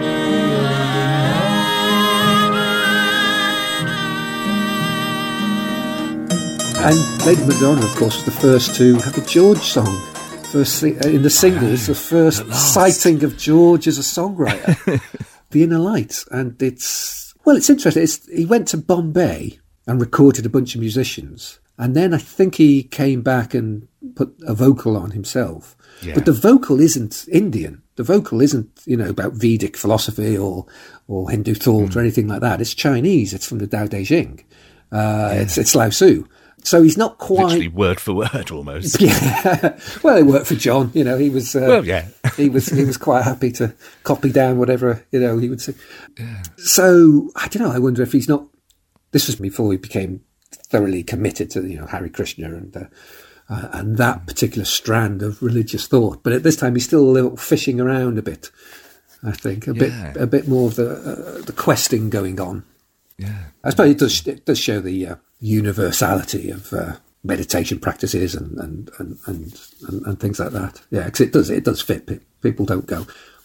really knows. And Lady Madonna, of course, was the first to have a George song. First sing- in the singles, the first sighting of George as a songwriter. The Inner Light. And it's, well, it's interesting. It's, he went to Bombay and recorded a bunch of musicians. And then I think he came back and put a vocal on himself. Yeah. But the vocal isn't Indian. The vocal isn't, you know, about Vedic philosophy or, or Hindu thought mm. or anything like that. It's Chinese. It's from the Tao Te Ching. Uh, yeah. It's, it's Lao Tzu. So he's not quite... Literally word for word, almost. Yeah. Well, it worked for John. You know, he was... Uh, well, yeah. he was he was quite happy to copy down whatever, you know, he would say. Yeah. So, I don't know, I wonder if he's not... This was before he became thoroughly committed to, you know, Hare Krishna and uh, uh, and that particular strand of religious thought. But at this time, he's still a little fishing around a bit, I think. A yeah. bit a bit more of the uh, the questing going on. Yeah. I suppose it does, it does show the uh, universality of uh, meditation practices and and, and, and, and, and things like that. Yeah, because it does, it does fit. People don't go,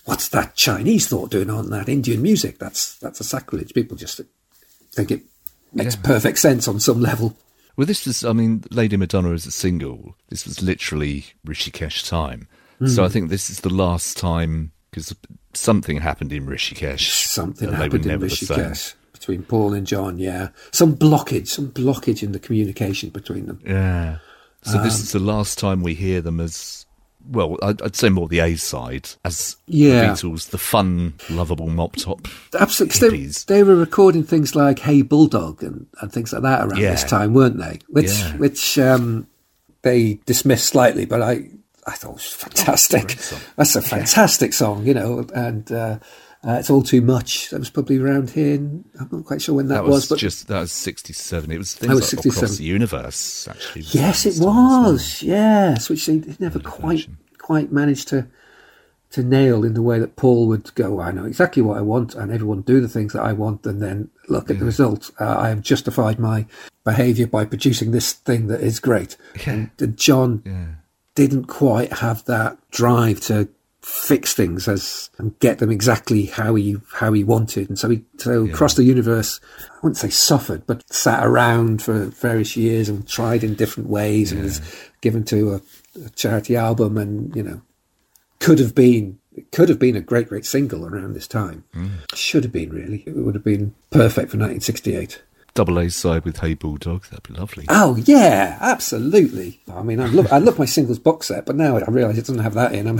what's that Chinese thought doing on that Indian music? That's that's a sacrilege. People just think it makes Yeah. perfect sense on some level. Well, this was, I mean, Lady Madonna as a single, this was literally Rishikesh time. Mm. So I think this is the last time, because something happened in Rishikesh. Something and they were happened in never the same. Rishikesh between Paul and John, yeah. Some blockage, some blockage in the communication between them. Yeah. So Um, this is the last time we hear them as, well, I'd, I'd say more the A side, as Yeah. the Beatles, the fun, lovable mop top Absolutely. They, hippies. they were recording things like Hey Bulldog and, and things like that around Yeah. this time, weren't they? Which Yeah. which um, they dismissed slightly, but I, I thought it was fantastic. Great song. That's a fantastic song, you know, and uh, uh, It's All Too Much. That was probably around here. In, I'm not quite sure when that, That was, but just, that was sixty-seven. It was things That was like sixty-seven. Across the Universe, actually. was yes, around this it time as well. was. Yes, which they they never Older quite version. quite managed to to nail in the way that Paul would go. I know exactly what I want, and everyone do the things that I want, and then look at the result. Uh, I have justified my behaviour by producing this thing that is great. Yeah. And uh, John Yeah. didn't quite have that drive to fix things as and get them exactly how he how he wanted, and so he so across the universe, I wouldn't say suffered, but sat around for various years and tried in different ways, and was given to a, a charity album, and you know could have been it could have been a great great single around this time. Should have been, really. It would have been perfect for nineteen sixty-eight. Double A side with Hey Bulldog, that'd be lovely. Oh yeah, absolutely. I mean, I love I love my singles box set, but now I realise it doesn't have that in.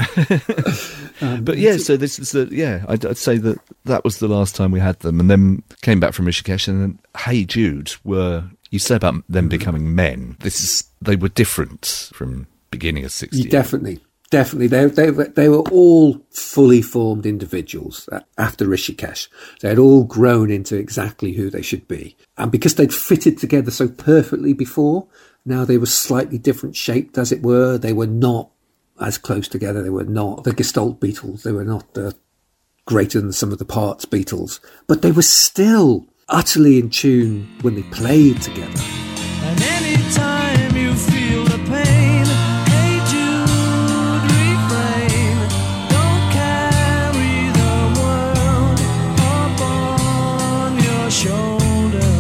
um, But yeah, so this is the, yeah, I'd, I'd say that that was the last time we had them, and then came back from Rishikesh, and then Hey Jude were, you say about them becoming men, this is, they were different from beginning of sixty. You definitely, definitely. They, they, were- they were all fully formed individuals a- after Rishikesh. They had all grown into exactly who they should be. And because they'd fitted together so perfectly before, now they were slightly different shaped, as it were. They were not as close together. They were not the Gestalt Beatles. They were not the greater than some of the parts Beatles. But they were still utterly in tune when they played together. And anytime you feel the pain, hey Jude, refrain. Don't carry the world upon your shoulder.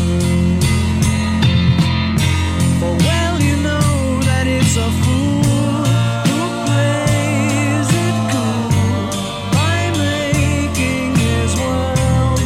For well you know that it's a fool who plays it cool by making his world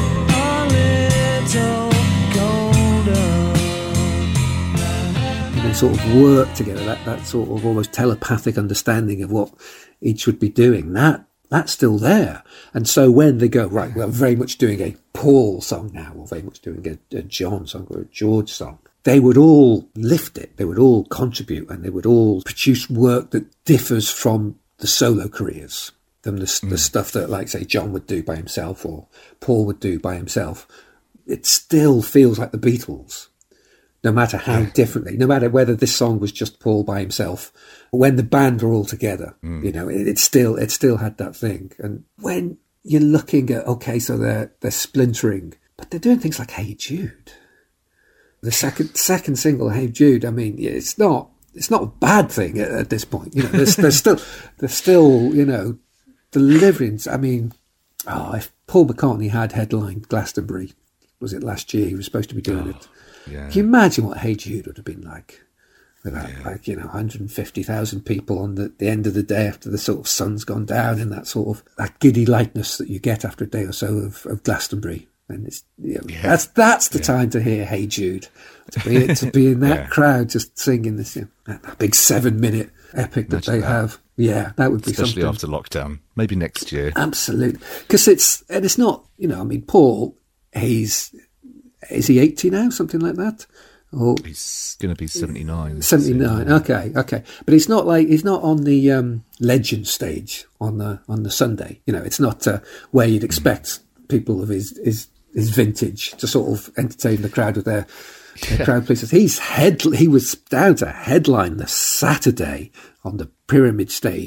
a little colder. They sort of work together, that, that sort of almost telepathic understanding of what each would be doing, that that's still there. And so when they go, right, we're very much doing a Paul song now, or very much doing a, a John song or a George song, they would all lift it, they would all contribute, and they would all produce work that differs from the solo careers, than the, the stuff that, like, say, John would do by himself or Paul would do by himself. It still feels like the Beatles. No matter how differently, no matter whether this song was just Paul by himself, when the band were all together, you know, it, it still it still had that thing. And when you're looking at, okay, so they're they're splintering, but they're doing things like Hey Jude. The second second single, Hey Jude, I mean, yeah, it's not it's not a bad thing at, at this point. You know, there's there's still there's still, you know, delivering. I mean, oh, if Paul McCartney had headlined Glastonbury, was it last year? He was supposed to be doing it. Yeah. Can you imagine what Hey Jude would have been like? Without, like, you know, one hundred fifty thousand people on the, the end of the day after the sort of sun's gone down, and that sort of, that giddy lightness that you get after a day or so of, of Glastonbury. And it's, you know, Yeah. that's, that's the Yeah. time to hear Hey Jude. To be, to be in that Yeah. crowd just singing this, you know, that, that big seven minute epic that Imagine they that. have. Yeah, that would be Especially something. after lockdown. Maybe next year. Absolutely. Because it's, and it's not, you know, I mean, Paul, he's, is he eighty now? Something like that? Or He's going to be seventy-nine. seventy-nine. Okay, okay. But he's not like, he's not on the um, legend stage on the on the Sunday. You know, it's not uh, where you'd expect people of his, his his vintage to sort of entertain the crowd with their, their crowd pleasers. He's head. He was down to headline the Saturday on the Pyramid stage at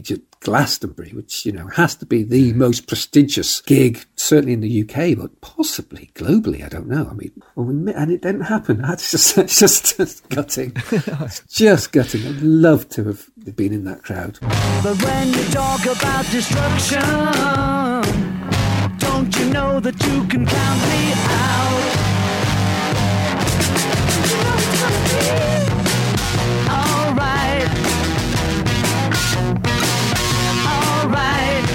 Glastonbury, which, you know, has to be the most prestigious gig, certainly in the U K, but possibly globally. I don't know. I mean, well, and it didn't happen. That's just, it's just, just gutting. It's just gutting. I'd love to have been in that crowd. But when you talk about destruction, don't you know that you can count me out? All right. All right.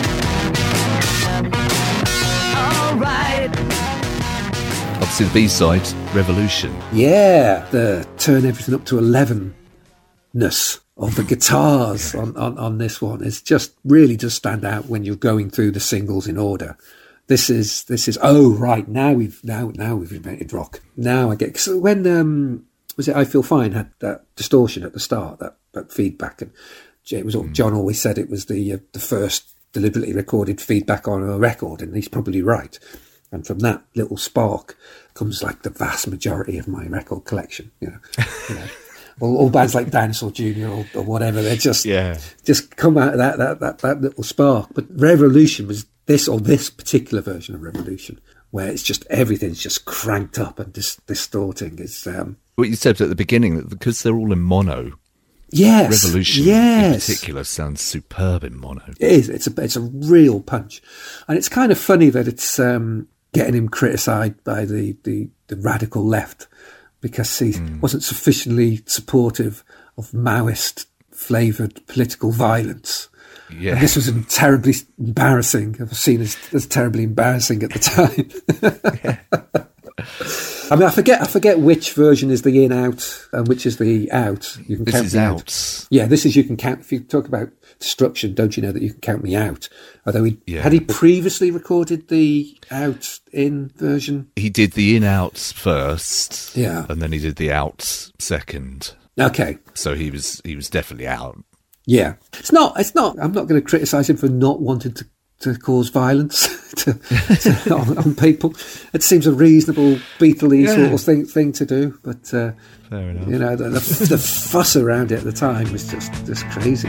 All right. Obviously, the B-side, Revolution. Yeah, the turn everything up to eleven-ness of the guitars on, on, on this one is just really does stand out when you're going through the singles in order. This is this is oh right now we've now now we've invented rock. Now I get so when um was it I Feel Fine had that distortion at the start, that, that feedback, and it was all, mm. John always said it was the uh, the first deliberately recorded feedback on a record, and he's probably right. And from that little spark comes like the vast majority of my record collection. You know, you know. All, all bands like Dinosaur Junior or, or whatever, they just yeah. just come out of that, that that that little spark. But Revolution was this or this particular version of Revolution, where it's just everything's just cranked up and dis- distorting. Is um, what you said at the beginning, that because they're all in mono. Yes, Revolution yes. in particular sounds superb in mono. It is. It's a it's a real punch, and it's kind of funny that it's um, getting him criticised by the, the, the radical left because he mm. wasn't sufficiently supportive of Maoist flavoured political violence. Yeah. And this was terribly embarrassing. I've seen as, as terribly embarrassing at the time. Yeah. I mean, I forget. I forget which version is the in out and which is the out. You can this count is me out. out. Yeah, this is you can count. If you talk about destruction, don't you know that you can count me out? Although he yeah. had he previously recorded the out in version. He did the in out first, yeah, and then he did the out second. Okay, so he was he was definitely out. Yeah, it's not. It's not. I'm not going to criticise him for not wanting to. to cause violence to, to, on, on people. It seems a reasonable Beatle-y yeah. sort of thing, thing to do, but uh, fair enough. You know, the, the, the fuss around it at the time was just, just crazy.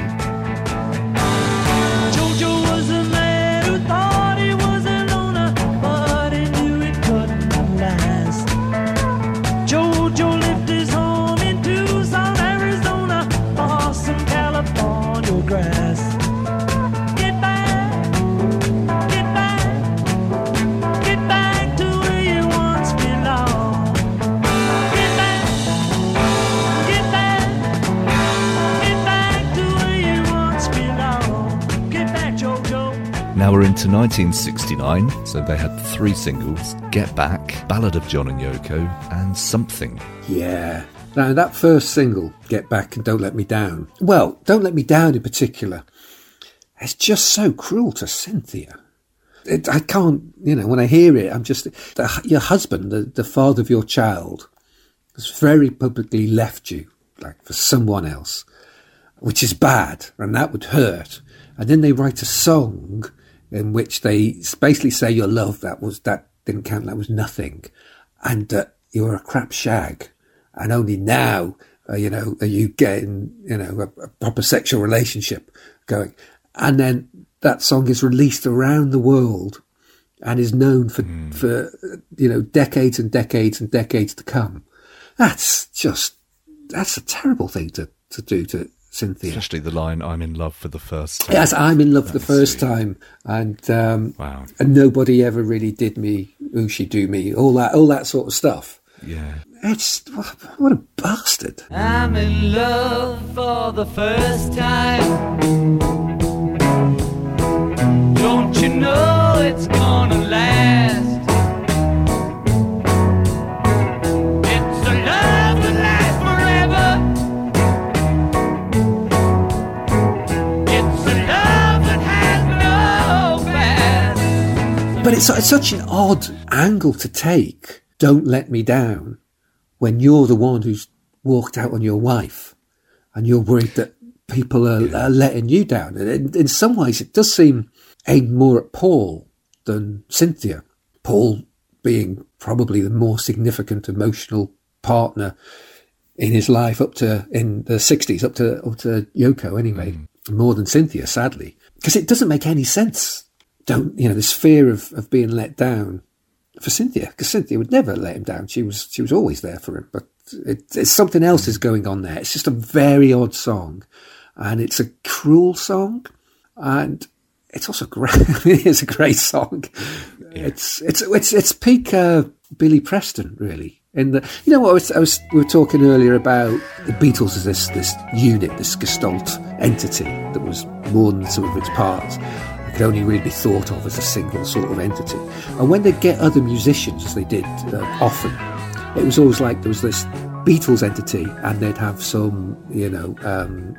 Jojo was a man who thought he was a loner, but he knew it couldn't last. Jojo lived his home in Tucson, Arizona, or some California grass. Now we're into nineteen sixty-nine, so they had three singles: Get Back, Ballad of John and Yoko, and Something. Yeah. Now, that first single, Get Back and Don't Let Me Down, well, Don't Let Me Down in particular, it's just so cruel to Cynthia. It, I can't, you know, when I hear it, I'm just... The, your husband, the, the father of your child, has very publicly left you, like, for someone else, which is bad, and that would hurt. And then they write a song in which they basically say your love, that was that didn't count, that was nothing, and that uh, you're a crap shag, and only now, uh, you know, are you getting, you know, a, a proper sexual relationship going. And then that song is released around the world and is known for, mm. for you know, decades and decades and decades to come. That's just, that's a terrible thing to, to do to Cynthia. Especially the line, I'm in love for the first time. Yes, I'm in love That's for the first sweet. time. And um, wow. and nobody ever really did me, who she do me, all that all that sort of stuff. Yeah. It's, what a bastard. I'm in love for the first time. Don't you know it's gonna last? It's a love that lasts forever. It's a love that has no past. But it's, it's such an odd angle to take. Don't let me down when you're the one who's walked out on your wife and you're worried that people are, yeah. are letting you down. And in, in some ways, it does seem aimed more at Paul than Cynthia. Paul being probably the more significant emotional partner in his life up to, in the sixties, up to, up to Yoko anyway. Mm. more than Cynthia, sadly, because it doesn't make any sense. Don't, you know, this fear of, of being let down for Cynthia, because Cynthia would never let him down. She was, she was always there for him, but it, it's something else is going on there. It's just a very odd song, and it's a cruel song, and it's also great. It's a great song. Yeah. It's, it's, it's, it's peak, uh, Billy Preston, really. In the, you know what I was, I was, we were talking earlier about the Beatles as this, this unit, this gestalt entity that was more than the sum of its parts. It could only really be thought of as a single sort of entity. And when they get other musicians, as they did uh, often, it was always like there was this Beatles entity, and they'd have some, you know, um,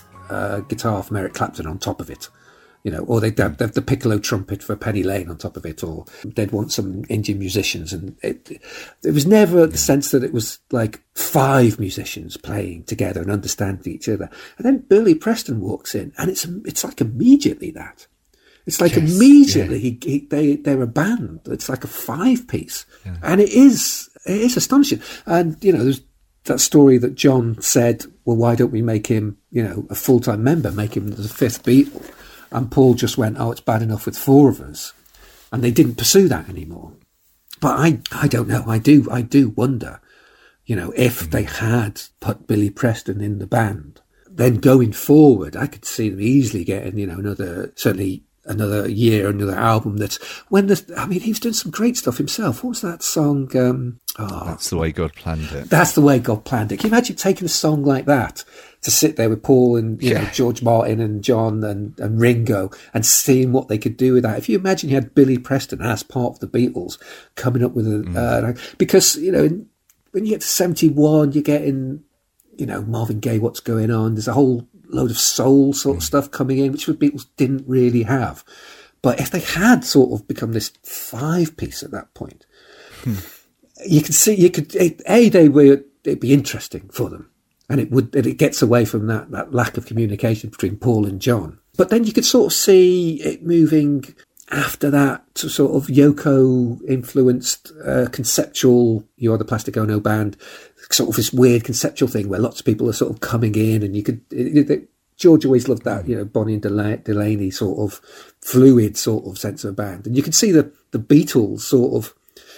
uh, guitar from Eric Clapton on top of it. You know, or they'd have, they'd have the piccolo trumpet for Penny Lane on top of it, or they'd want some Indian musicians. And it, it was never the sense that it was like five musicians playing together and understanding each other. And then Billy Preston walks in, and it's it's like immediately that. It's like yes, immediately yeah. he, he, they, they're a band. It's like a five piece. Yeah. And it is, it is astonishing. And, you know, there's that story that John said, well, why don't we make him, you know, a full-time member, make him the fifth Beatle? And Paul just went, oh, it's bad enough with four of us. And they didn't pursue that anymore. But I, I don't know. I do, I do wonder, you know, if they had put Billy Preston in the band, then going forward, I could see them easily getting, you know, another, certainly another year, another album that's when the, I mean, he was doing some great stuff himself. What was that song? Um, oh, That's the Way God Planned It. That's the Way God Planned It. Can you imagine taking a song like that to sit there with Paul and, you yeah. know, George Martin and John and, and Ringo and seeing what they could do with that? If you imagine you had Billy Preston as part of the Beatles coming up with a, mm. uh, because, you know, in, when you get to seventy-one, you're getting, you know, Marvin Gaye, What's Going On? There's a whole load of soul sort of stuff coming in, which the Beatles didn't really have. But if they had sort of become this five piece at that point, hmm. you could see, you could, A, they were, it'd be interesting for them. And it would, and it gets away from that, that lack of communication between Paul and John. But then you could sort of see it moving after that to sort of Yoko influenced, uh, conceptual, You Are the Plastic Ono Band, sort of this weird conceptual thing where lots of people are sort of coming in, and you could, it, it, George always loved that, you know, Bonnie and Dela- Delaney sort of fluid sort of sense of a band. And you could see the, the Beatles sort of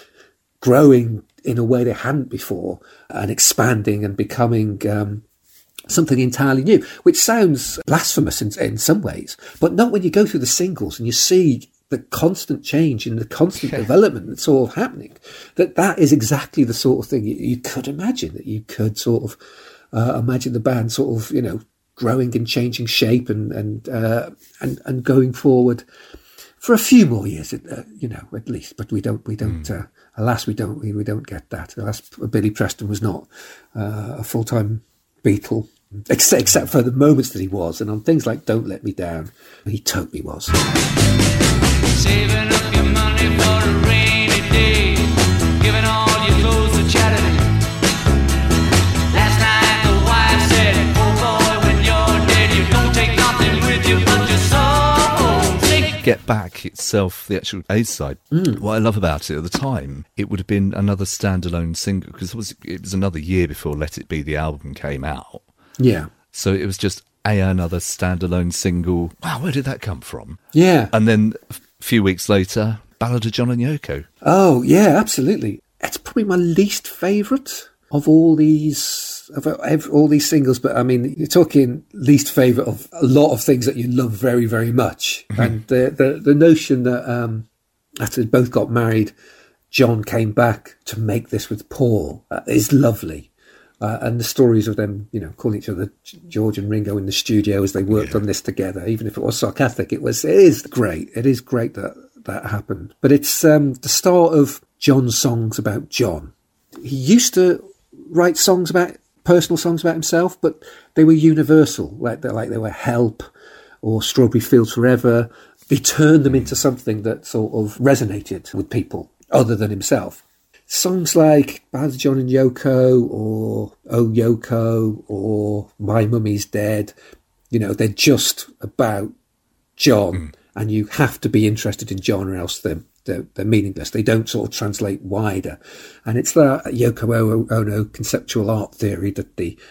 growing in a way they hadn't before and expanding and becoming, um, something entirely new, which sounds blasphemous in, in some ways, but not when you go through the singles and you see the constant change and the constant yeah. development that's sort of happening, that that is exactly the sort of thing you, you could imagine, that you could sort of uh, imagine the band sort of, you know, growing and changing shape and and uh, and and going forward for a few more years, uh, you know, at least. But we don't, we don't. Mm. Uh, alas, we don't, we, we don't get that. Alas, Billy Preston was not uh, a full-time Beatle, except except for the moments that he was, and on things like "Don't Let Me Down," he totally was. Saving up your money for a rainy day, giving all your clothes to charity. Last night the wife said, "Oh boy, when you're dead, you don't take nothing with you but your soul." Sing. Get Back itself, the actual A side. Mm. What I love about it at the time, it would have been another standalone single, because it was it was another year before Let It Be the album came out. Yeah. So it was just a another standalone single. Wow, where did that come from? Yeah. And then a few weeks later, Ballad of John and Yoko. Oh, yeah, absolutely. It's probably my least favourite of all these of all these singles. But I mean, you're talking least favourite of a lot of things that you love very, very much. Mm-hmm. And the, the the notion that um, after they both got married, John came back to make this with Paul uh, is lovely. Uh, and the stories of them, you know, calling each other George and Ringo in the studio as they worked yeah. on this together, even if it was sarcastic, it was, it is great. It is great that that happened. But it's um, the start of John's songs about John. He used to write songs about, personal songs about himself, but they were universal, like, like they were Help or Strawberry Fields Forever. He turned them into something that sort of resonated with people other than himself. Songs like Ballad of John and Yoko or Oh Yoko or My Mummy's Dead, you know, they're just about John, mm. and you have to be interested in John or else they're, they're, they're meaningless. They don't sort of translate wider. And it's that Yoko Ono conceptual art theory that the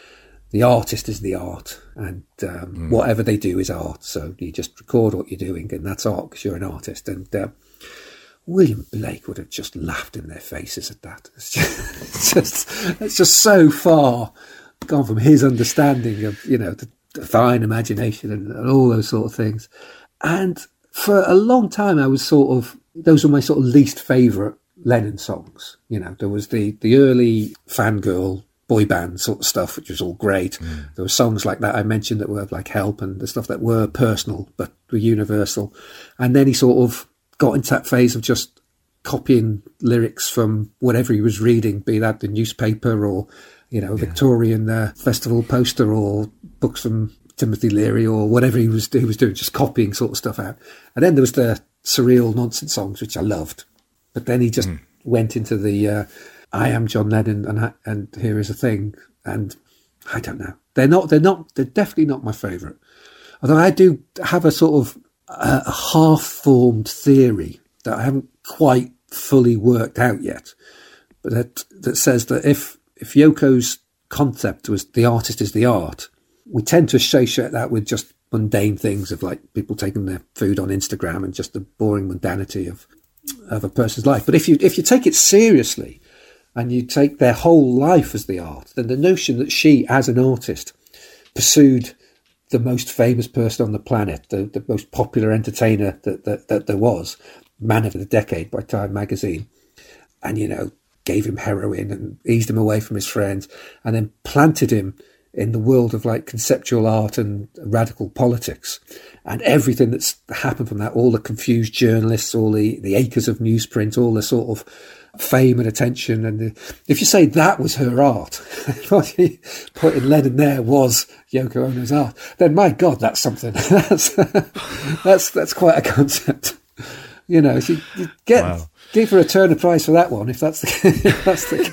the artist is the art, and um, mm. whatever they do is art. So you just record what you're doing, and that's art because you're an artist. And uh, William Blake would have just laughed in their faces at that. It's just, it's just, it's just so far gone from his understanding of, you know, the divine imagination and, and all those sort of things. And for a long time, I was sort of, those were my sort of least favourite Lennon songs. You know, there was the, the early Fangirl boy band sort of stuff, which was all great. Mm. There were songs like that I mentioned that were like Help and the stuff that were personal but were universal. And then he sort of got into that phase of just copying lyrics from whatever he was reading, be that the newspaper or, you know, a yeah. Victorian uh, festival poster or books from Timothy Leary or whatever he was, he was doing, just copying sort of stuff out. And then there was the surreal nonsense songs, which I loved. But then he just mm. went into the... Uh, I am John Lennon, and and here is a thing, and I don't know. They're not. They're not. They're definitely not my favourite. Although I do have a sort of a, a half-formed theory that I haven't quite fully worked out yet, but that that says that if if Yoko's concept was the artist is the art, we tend to associate that with just mundane things of like people taking their food on Instagram and just the boring mundanity of of a person's life. But if you if you take it seriously, and you take their whole life as the art, then the notion that she, as an artist, pursued the most famous person on the planet, the, the most popular entertainer that, that, that there was, Man of the Decade by Time magazine, and, you know, gave him heroin and eased him away from his friends, and then planted him in the world of like conceptual art and radical politics, and everything that's happened from that, all the confused journalists, all the, the acres of newsprint, all the sort of fame and attention. And the, if you say that was her art, what he put in Lennon there was Yoko Ono's art, then my God, that's something. that's that's that's quite a concept. You know, so you, you get wow. give her a Turner Prize for that one if that's the if that's the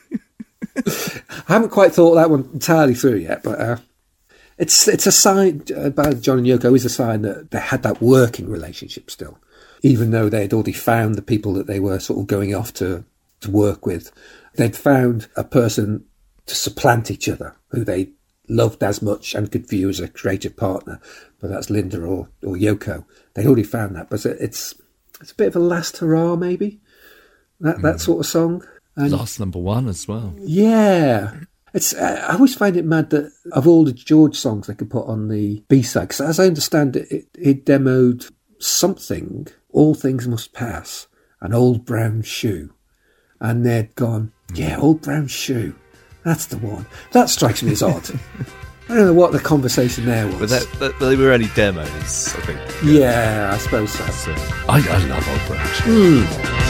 case. I haven't quite thought that one entirely through yet, but uh, it's it's a sign about John and Yoko is a sign that they had that working relationship still. Even though they had already found the people that they were sort of going off to, to work with, they'd found a person to supplant each other who they loved as much and could view as a creative partner, whether that's Linda or, or Yoko. They'd already found that, but it's it's a bit of a last hurrah, maybe, that mm. that sort of song. And last number one as well. Yeah. It's. I always find it mad that of all the George songs they could put on the B-side, because as I understand it, it, it demoed something, All Things Must Pass, an Old Brown Shoe. And they'd gone, yeah, Old Brown Shoe. That's the one. That strikes me as odd. I don't know what the conversation there was. But that, that, they were only demos, I think. Yeah, I suppose so. so I, I love Old Brown Shoe. Mm.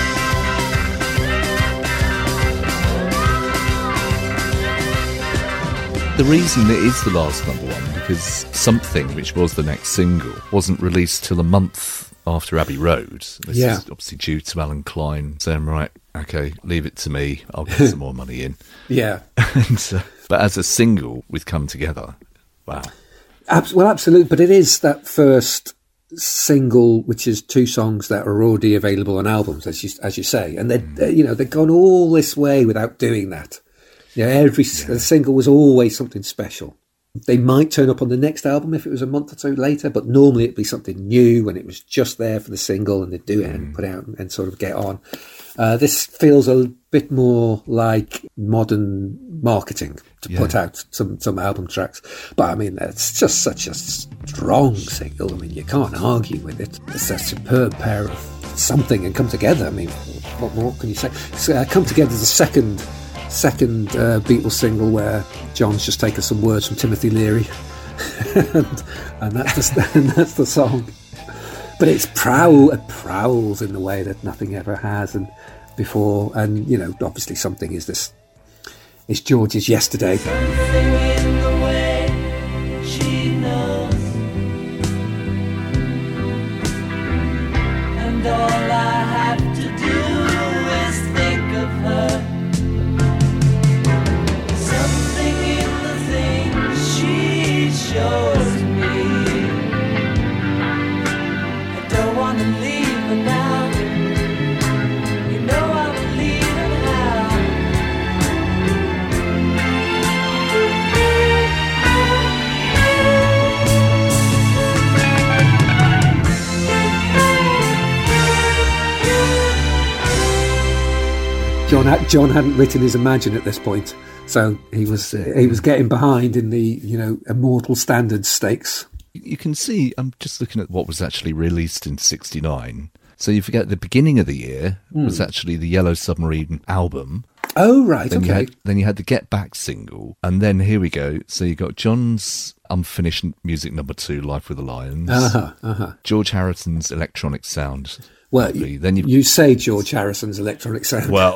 The reason it is the last number one, because Something, which was the next single, wasn't released till a month after Abbey Road. This yeah. is obviously due to Alan Klein saying, right, okay, leave it to me, I'll get some more money in. Yeah. and, uh, but as a single with Come Together, wow. Ab- well, absolutely, but it is that first single, which is two songs that are already available on albums, as you, as you say. And, they, mm. you know, they've gone all this way without doing that. Yeah, every yeah. single was always something special. They might turn up on the next album if it was a month or two later, but normally it'd be something new and it was just there for the single and they'd do it mm. and put it out and, and sort of get on. Uh, this feels a bit more like modern marketing to yeah. put out some, some album tracks. But I mean, it's just such a strong single. I mean, you can't argue with it. It's a superb pair of Something and Come Together. I mean, what more can you say? So, uh, Come Together is the second... Second uh, Beatles single where John's just taken some words from Timothy Leary, and, and that's the, and that's the song. But it's prowl, it prowls in the way that nothing ever has, and before, and you know, obviously something is this is George's Yesterday. Something in the way she knows, and all I have to do is think of her. Shows me I don't want to leave her now. You know I will leave her now. John had, John hadn't written his Imagine at this point, so he was he was getting behind in the, you know, immortal standards stakes. You can see, I'm just looking at what was actually released in sixty-nine. So you forget the beginning of the year mm. was actually the Yellow Submarine album. Oh, right, then okay. You had, then you had the Get Back single, and then here we go. So you got John's unfinished music number two, Life with the Lions. Uh-huh, uh-huh. George Harrison's Electronic Sound. Well, you, then you say George Harrison's Electronic Sound. Well,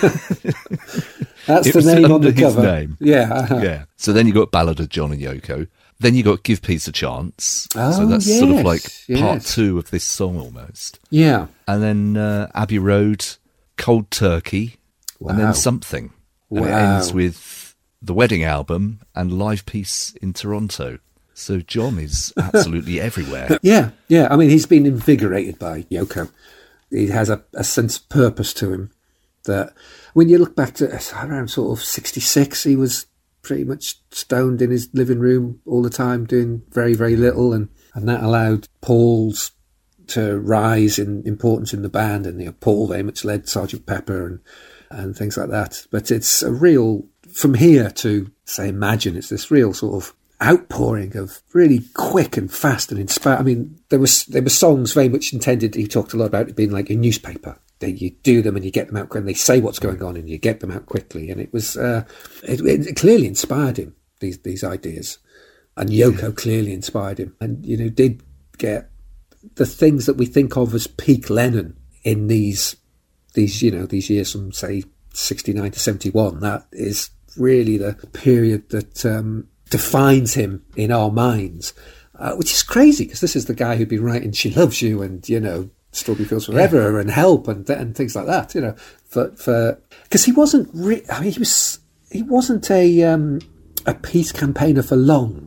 that's the name on the cover. Name. Yeah, uh-huh. yeah. So then you got Ballad of John and Yoko. Then you got Give Peace a Chance. Oh, so that's yes, sort of like yes. part two of this song almost. Yeah. And then uh, Abbey Road, Cold Turkey, wow. and then Something. And wow. it ends with the Wedding album and Live Peace in Toronto. So John is absolutely everywhere. Yeah, yeah. I mean, he's been invigorated by Yoko. He has a, a sense of purpose to him that when you look back to around sort of sixty-six, he was pretty much stoned in his living room all the time, doing very, very little. And, and that allowed Paul's to rise in importance in the band. And you know, Paul very much led Sergeant Pepper and, and things like that. But it's a real, from here to, say, Imagine, it's this real sort of outpouring of really quick and fast and inspired. I mean, there was there were songs very much intended. He talked a lot about it being like a newspaper. They, you do them and you get them out, and they say what's going on, and you get them out quickly. And it was uh, it, it clearly inspired him, these these ideas, and Yoko yeah. clearly inspired him, and you know did get the things that we think of as peak Lennon in these these you know these years from say sixty-nine to seventy-one. That is really the period that Um, defines him in our minds, uh, which is crazy because this is the guy who'd been writing "She Loves You" and you know "Strawberry Fields Forever" yeah. and "Help" and and things like that. You know, for for because he wasn't. Re- I mean, he was he wasn't a um, a peace campaigner for long.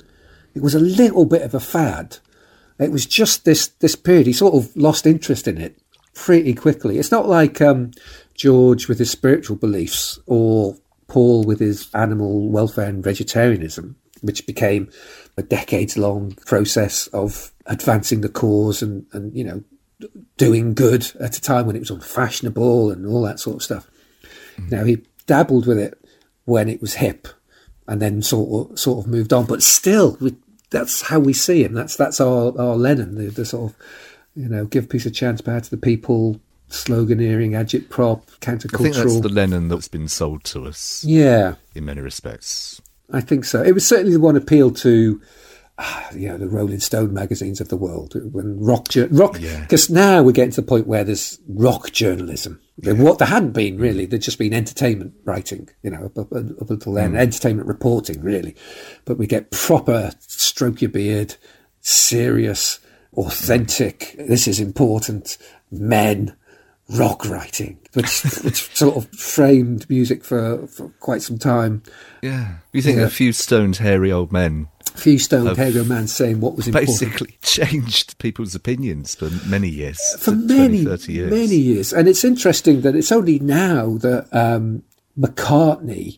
It was a little bit of a fad. It was just this this period. He sort of lost interest in it pretty quickly. It's not like um, George with his spiritual beliefs or Paul with his animal welfare and vegetarianism, which became a decades-long process of advancing the cause and, and, you know, doing good at a time when it was unfashionable and all that sort of stuff. Mm. Now, he dabbled with it when it was hip and then sort of, sort of moved on. But still, we, that's how we see him. That's that's our, our Lennon, the, the sort of, you know, give peace a chance, power to the people, sloganeering, agitprop, countercultural. I think that's the Lennon that's been sold to us. Yeah. In many respects. I think so. It was certainly the one appealed to, uh, you know, the Rolling Stone magazines of the world. When rock, rock, because yeah. now we're getting to the point where there's rock journalism. Yeah. What there hadn't been really, there'd just been entertainment writing, you know, up, up, up until then, mm. entertainment reporting really. But we get proper stroke your beard, serious, authentic, this is important, men, rock writing, which, which sort of framed music for, for quite some time. Yeah. You think yeah. a few stoned, hairy old men. A few stoned, hairy old men saying what was important. Basically changed people's opinions for many years. For many, thirty years. Many years. And it's interesting that it's only now that um, McCartney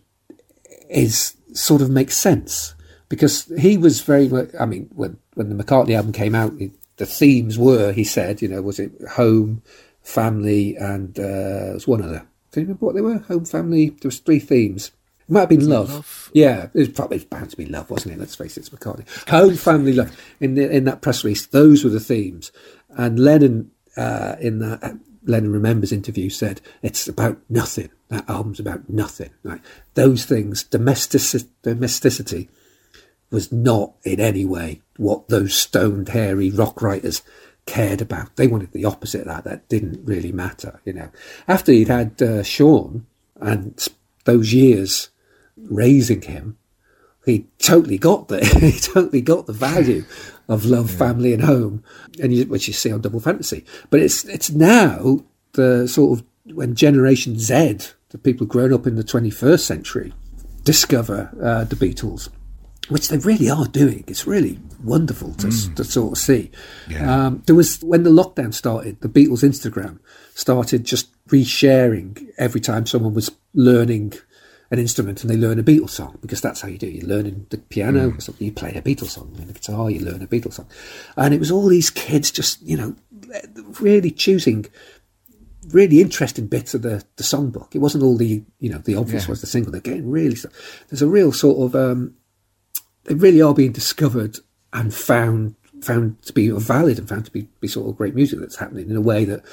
is sort of makes sense. Because he was very much, I mean, when, when the McCartney album came out, it, the themes were, he said, you know, was it home, family, and uh, there was one other. Do you remember what they were? Home, family. There was three themes. It might have been love. love. Yeah, it was probably bound to be love, wasn't it? Let's face it, it's McCartney. Home, family, love. In the, in that press release, those were the themes. And Lennon, uh, in that uh, Lennon Remembers interview, said it's about nothing. That album's about nothing. Right? Those things, domestic, domesticity, was not in any way what those stoned, hairy rock writers cared about. They wanted the opposite of that. That didn't really matter, you know. After he'd had uh, Sean and those years raising him, he totally got the he totally got the value of love, yeah. family, and home, and you, which you see on Double Fantasy. But it's it's now the sort of when Generation Z, the people grown up in the twenty-first century, discover uh, the Beatles, which they really are doing. It's really wonderful to, mm. to sort of see. Yeah. Um, there was, when the lockdown started, the Beatles Instagram started just resharing every time someone was learning an instrument and they learn a Beatles song, because that's how you do it. You learn in the piano, mm. so you play a Beatles song. You learn the guitar, you learn a Beatles song. And it was all these kids just, you know, really choosing really interesting bits of the, the songbook. It wasn't all the, you know, the obvious Yeah. was the single. They're getting really, there's a real sort of, um, they really are being discovered and found found to be valid and found to be, be sort of great music that's happening in a way that,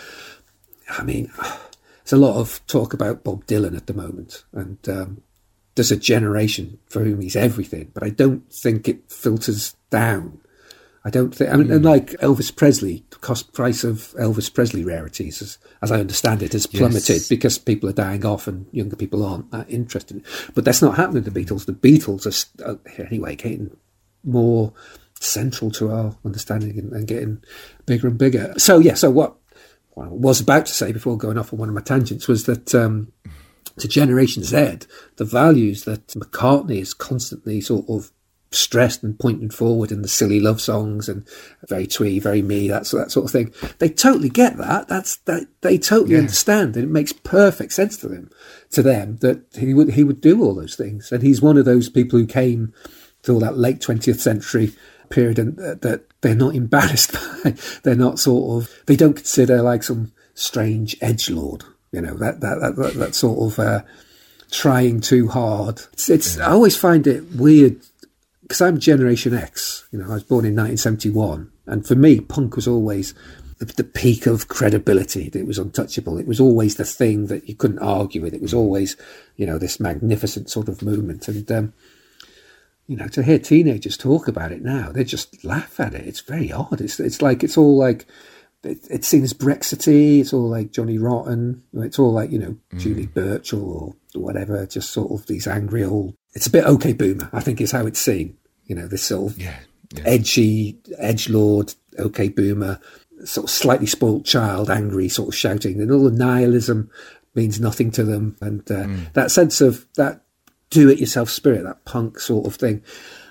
I mean, there's a lot of talk about Bob Dylan at the moment, and um, there's a generation for whom he's everything, but I don't think it filters down. I don't think, I mean, mm. and like Elvis Presley, the cost price of Elvis Presley rarities, as, as I understand it, has plummeted yes. because people are dying off and younger people aren't that interested. But that's not happening to the Beatles. The Beatles are, uh, anyway, getting more central to our understanding and, and getting bigger and bigger. So, yeah, so what, what I was about to say before going off on one of my tangents was that um, to Generation Z, the values that McCartney is constantly sort of stressed and pointing forward in the silly love songs and very twee, very me, that sort, that sort of thing. They totally get that. That's that they totally yeah. understand, and it makes perfect sense to them, to them that he would he would do all those things. And he's one of those people who came through that late twentieth century period, and uh, that they're not embarrassed by. They're not sort of. They don't consider like some strange edgelord. You know that that that that, that sort of uh, trying too hard. It's. it's yeah. I always find it weird. Because I'm Generation X, you know, I was born in nineteen seventy-one, and for me, punk was always the, the peak of credibility. It was untouchable. It was always the thing that you couldn't argue with. It was always, you know, this magnificent sort of movement. And, um, you know, to hear teenagers talk about it now, they just laugh at it. It's very odd. It's it's like, it's all like, it, it's seen as Brexity. It's all like Johnny Rotten. It's all like, you know, mm. Julie Burchill or whatever, just sort of these angry old, it's a bit OK Boomer, I think is how it's seen. You know, this sort of yeah, yeah. edgy, edgelord, OK Boomer, sort of slightly spoilt child, angry, sort of shouting, and all the nihilism means nothing to them. And uh, mm. that sense of that do-it-yourself spirit, that punk sort of thing,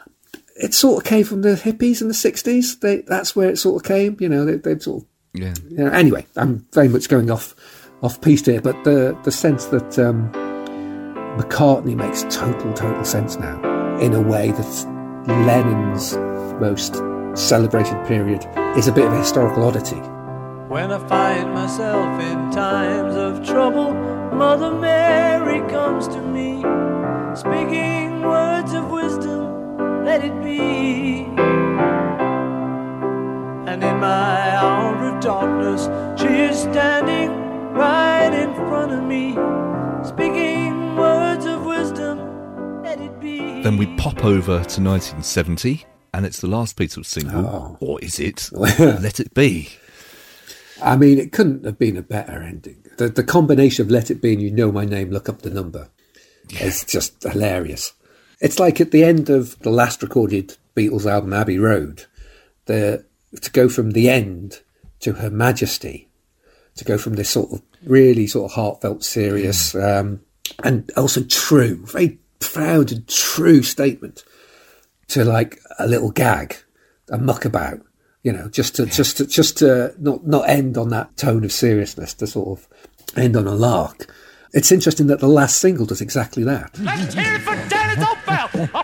it sort of came from the hippies in the sixties. They, that's where it sort of came. You know, they, they'd sort of, yeah. You know, anyway, I'm very much going off off piste here, but the the sense that um, McCartney makes total, total sense now in a way that Lennon's most celebrated period is a bit of a historical oddity. When I find myself in times of trouble, Mother Mary comes to me, speaking words of wisdom, let it be. And in my hour of darkness, she is standing right in front of me, speaking words of wisdom, let it be. Then we pop over to nineteen seventy, and it's the last Beatles single, oh. or is it? Let It Be. I mean, it couldn't have been a better ending. The the combination of Let It Be and You Know My Name, Look Up the Number yeah. is just hilarious. It's like at the end of the last recorded Beatles album, Abbey Road, the to go from the end to Her Majesty, to go from this sort of really sort of heartfelt, serious, mm. um, and also true, very proud and true statement, to like a little gag, a muckabout, you know, just to, yeah. just to, just to not, not end on that tone of seriousness, to sort of end on a lark. It's interesting that the last single does exactly that. Let's hear it for Dennis Opel!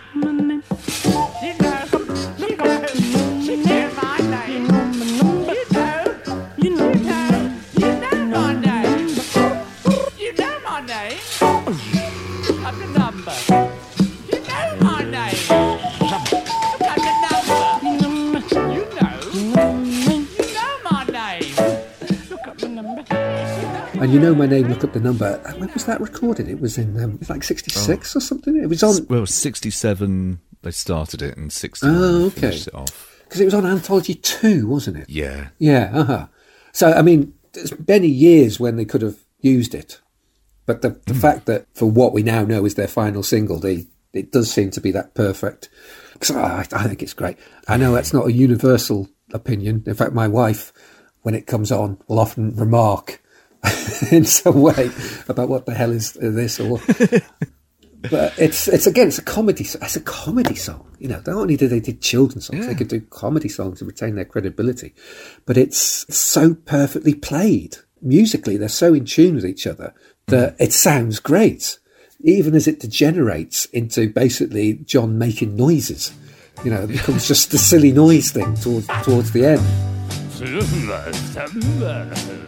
And You Know My Name, Look Up the Number. When was that recorded? It was in um, like sixty-six oh. or something. It was on. Well, sixty-seven. They started it, and sixty-nine oh, okay. finished it off. Because it was on Anthology Two, wasn't it? Yeah. Yeah. Uh huh. So I mean, there's many years when they could have used it, but the the mm. fact that for what we now know is their final single, they it does seem to be that perfect. Because oh, I, I think it's great. I know that's not a universal opinion. In fact, my wife, when it comes on, will often remark in some way about what the hell is this or but it's it's again it's a comedy it's a comedy song, you know. Not only did they do children's songs, yeah. they could do comedy songs to retain their credibility, but it's so perfectly played musically. They're so in tune with each other that mm. it sounds great, even as it degenerates into basically John making noises, you know. It becomes just the silly noise thing towards towards the end.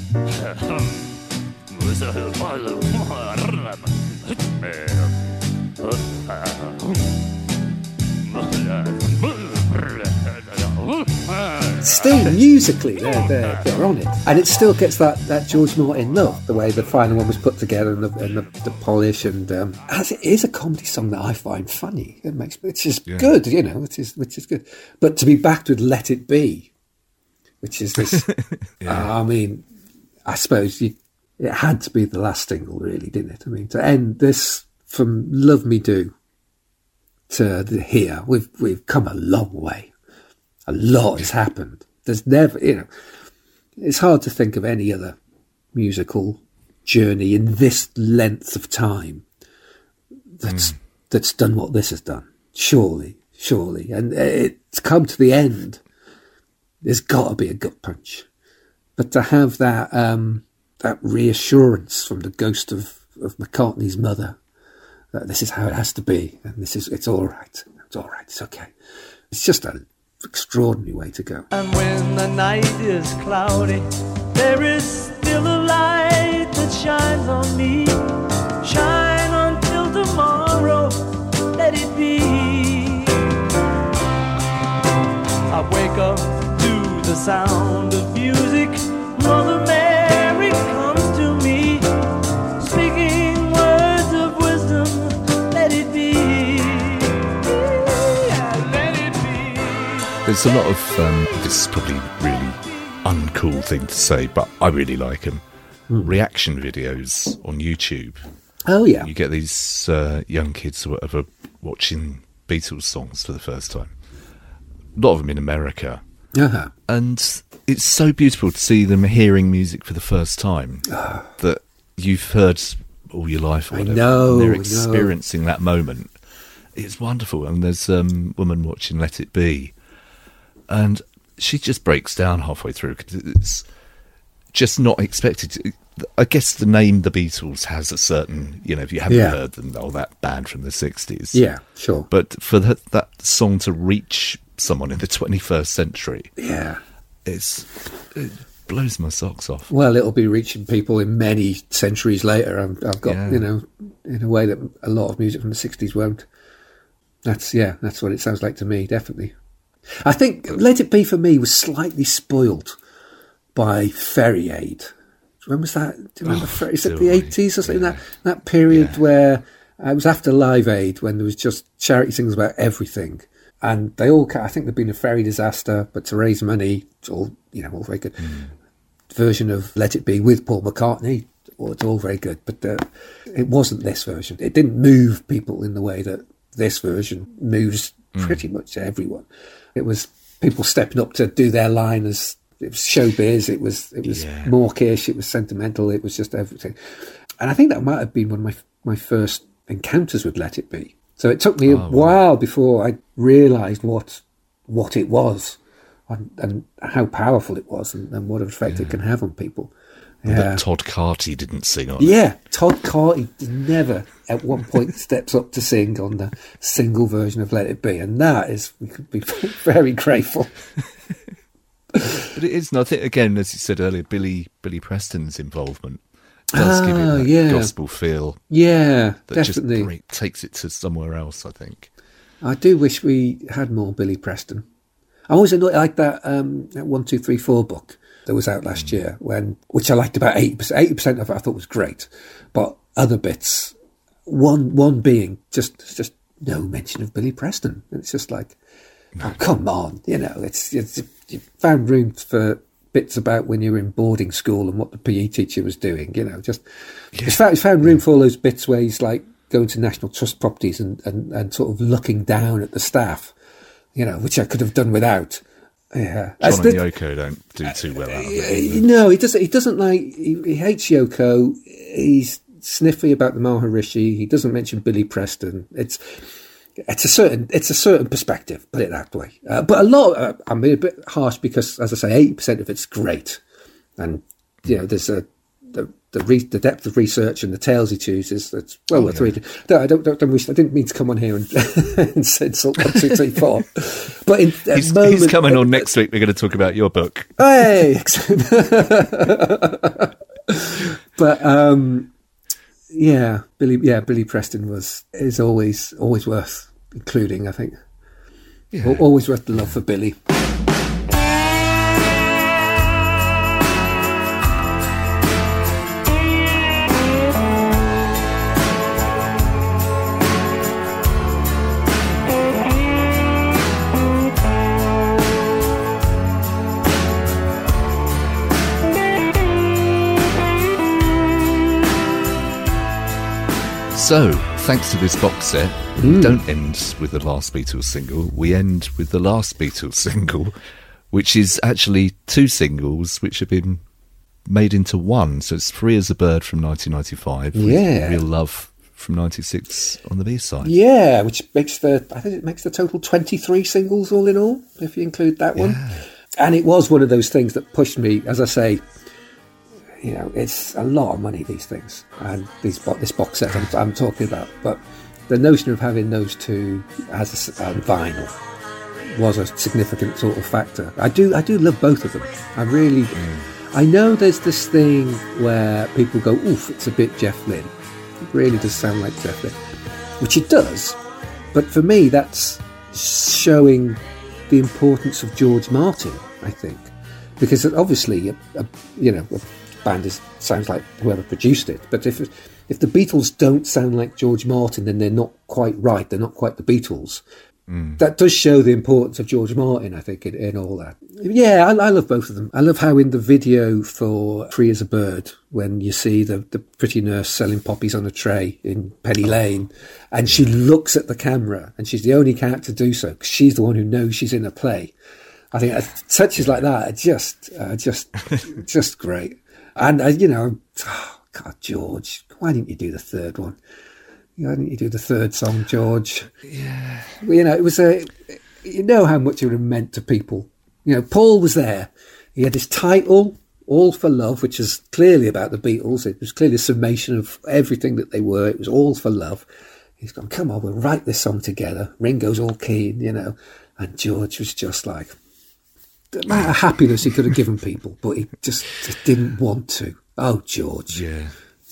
Still musically, they're, they're, they're on it, and it still gets that, that George Martin look, the way the final one was put together and the, and the, the polish, and um, as it is a comedy song that I find funny. It makes it's just Yeah. good, you know, which is which is good. But to be backed with "Let It Be," which is this, Yeah. uh, I mean, I suppose you, it had to be the last single, really, didn't it? I mean, to end this from "Love Me Do" to the here, we've we've come a long way. A lot has happened. There's never, you know, it's hard to think of any other musical journey in this length of time that's that's done what this has done. Surely, surely, and it's come to the end. There's got to be a gut punch, but to have that um, that reassurance from the ghost of, of McCartney's mother that this is how it has to be, and this is it's all right. It's all right. It's okay. It's just an extraordinary way to go. And when the night is cloudy, there is still a light that shines on me. Shine until tomorrow, let it be. I wake up to the sound of music. Mother Mary comes to me, speaking words of wisdom, let it be. Yeah, let it be. There's a lot of, um, this is probably a really uncool thing to say, but I really like them, reaction videos on YouTube. Oh yeah, You get these uh, young kids or whatever watching Beatles songs for the first time. A lot of them in America. uh-huh. And it's so beautiful to see them hearing music for the first time that you've heard all your life or I whatever. know, and they're I know. experiencing that moment. It's wonderful. And there's a um, woman watching Let It Be, and she just breaks down halfway through because it's just not expected. I guess the name The Beatles has a certain, you know, if you haven't Yeah. heard them, oh, that band from the sixties. Yeah, sure. But for that, that song to reach someone in the twenty-first century, Yeah. it's it blows my socks off. Well, it'll be reaching people in many centuries later. I've, I've got, Yeah. you know, in a way that a lot of music from the sixties won't. That's, yeah, that's what it sounds like to me, definitely. I think Let It Be for me was slightly spoiled by Ferry Aid. When was that? Do you remember? Oh, Ferry? Is it do the I? eighties or something? Yeah. That that period Yeah. where uh, it was after Live Aid, when there was just charity singles about everything, and they all. I think there'd been a ferry disaster, but to raise money, it's all you know, all very good. Version of Let It Be with Paul McCartney. Well, it's all very good, but uh, it wasn't this version. It didn't move people in the way that this version moves pretty much everyone. It was people stepping up to do their line as it was showbiz. It was it was Yeah. mawkish. It was sentimental. It was just everything. And I think that might have been one of my my first encounters with Let It Be. So it took me a Oh, wow. while before I realised what what it was and, and how powerful it was and, and what effect it can have on people. Yeah. That Todd Carty didn't sing on. Yeah, Todd Carty never at one point steps up to sing on the single version of Let It Be, and that is, we could be very grateful. But it is, and I think, again, as you said earlier, Billy Billy Preston's involvement does give Ah, it that yeah. gospel feel Yeah, that definitely. just break, takes it to somewhere else, I think. I do wish we had more Billy Preston. I always annoyed, like that, um, that one, two, three, four book that was out last year, when which I liked about eighty percent. eighty percent of it I thought was great, but other bits, one one being just just no mention of Billy Preston. And it's just like, oh, come on, you know, it's, it's you found room for bits about when you were in boarding school and what the P E teacher was doing, you know, just it's found, it's found room for all those bits where he's like going to National Trust properties and, and, and sort of looking down at the staff, you know, which I could have done without. Yeah, As John and the- Yoko don't do too well out of it. either. no, he doesn't. He doesn't like. He, he hates Yoko. He's sniffy about the Maharishi. He doesn't mention Billy Preston. It's it's a certain it's a certain perspective. Put it that way. Uh, but a lot. Uh, I'm being a bit harsh because, as I say, eighty percent of it's great, and you know, there's a the the re- the depth of research and the tales he chooses, that's well Oh, worth yeah. reading. No, I don't, don't, don't wish, I didn't mean to come on here and, and insult one, two, three, four. But in that He's, moment, he's coming on next week. We're going to talk about your book. Hey, but um, yeah, Billy, yeah, Billy Preston was is always always worth including. I think Yeah. always worth the love for Billy. So, thanks to this box set, we don't end with the last Beatles single. We end with the last Beatles single, which is actually two singles which have been made into one. So it's Free as a Bird from nineteen ninety-five. with Yeah. Real Love from ninety-six on the B-side. Yeah, which makes the I think it makes the total twenty-three singles all in all, if you include that one. And it was one of those things that pushed me, as I say. You know, it's a lot of money, these things, and these bo- this box set I'm, I'm talking about. But the notion of having those two as a, um, vinyl was a significant sort of factor. I do, I do love both of them. I really, I know there's this thing where people go, "Oof, it's a bit Jeff Lynne." It really does sound like Jeff Lynne, which it does. But for me, that's showing the importance of George Martin. I think because obviously, a, a, you know. A, band is sounds like whoever produced it, but if if the Beatles don't sound like George Martin, then they're not quite right. They're not quite the Beatles. Mm. That does show the importance of George Martin, I think, in, in all that. Yeah, I, I love both of them. I love how in the video for Free as a Bird, when you see the, the pretty nurse selling poppies on a tray in Penny Lane, and she looks at the camera, and she's the only character to do so, because she's the one who knows she's in a play. I think touches like that are just, uh, just, just great. And, uh, you know, oh, God, George, why didn't you do the third one? Why didn't you do the third song, George? Yeah. Well, you know, it was a, you know how much it would have meant to people. You know, Paul was there. He had his title, All for Love, which is clearly about the Beatles. It was clearly a summation of everything that they were. It was All for Love. He's gone, come on, we'll write this song together. Ringo's all keen, you know. And George was just like, the amount of happiness he could have given people, but he just, just didn't want to. Oh, George. Yeah.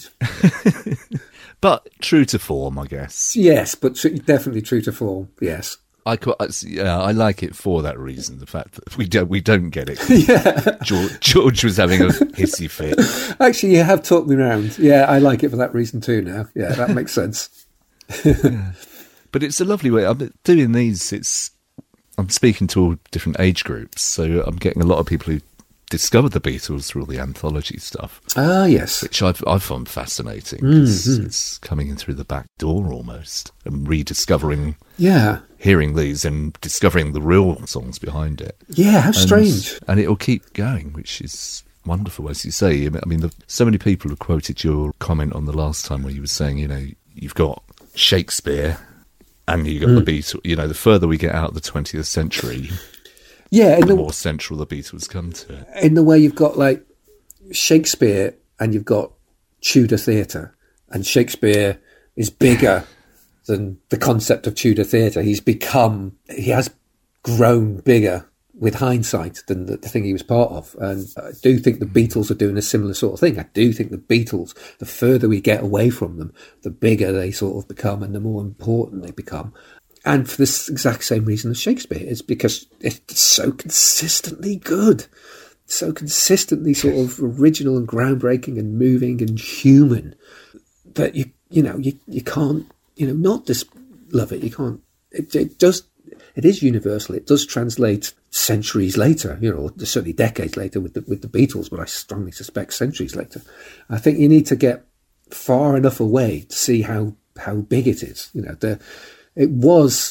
But true to form, I guess. Yes, but tr- definitely true to form, yes. I quite, yeah, I like it for that reason. The fact that we don't we don't get it. Yeah. George, George was having a hissy fit. Actually, you have talked me round. Yeah, I like it for that reason too now. Yeah, that makes sense. Yeah. But it's a lovely way. I'm doing these. It's I'm speaking to all different age groups, so I'm getting a lot of people who discovered the Beatles through all the anthology stuff. Ah, yes. Which I've, I find fascinating. Mm-hmm. It's coming in through the back door almost and rediscovering, yeah, hearing these and discovering the real songs behind it. Yeah, how and, strange. And it'll keep going, which is wonderful, as you say. I mean, the, so many people have quoted your comment on the last time where you were saying, you know, you've got Shakespeare and you've got mm. the Beatles. You know, the further we get out of the twentieth century... Yeah, the, the more central the Beatles come to it. In the way you've got like Shakespeare and you've got Tudor theatre, and Shakespeare is bigger than the concept of Tudor theatre. He's become, he has grown bigger with hindsight than the, the thing he was part of. And I do think the Beatles are doing a similar sort of thing. I do think the Beatles, the further we get away from them, the bigger they sort of become and the more important they become. And for this exact same reason as Shakespeare, is because it's so consistently good, so consistently sort of original and groundbreaking and moving and human that you you know you you can't you know not just love it. You can't. It, it does. It is universal. It does translate centuries later. You know, certainly decades later with the with the Beatles, but I strongly suspect centuries later. I think you need to get far enough away to see how how big it is. You know the. It was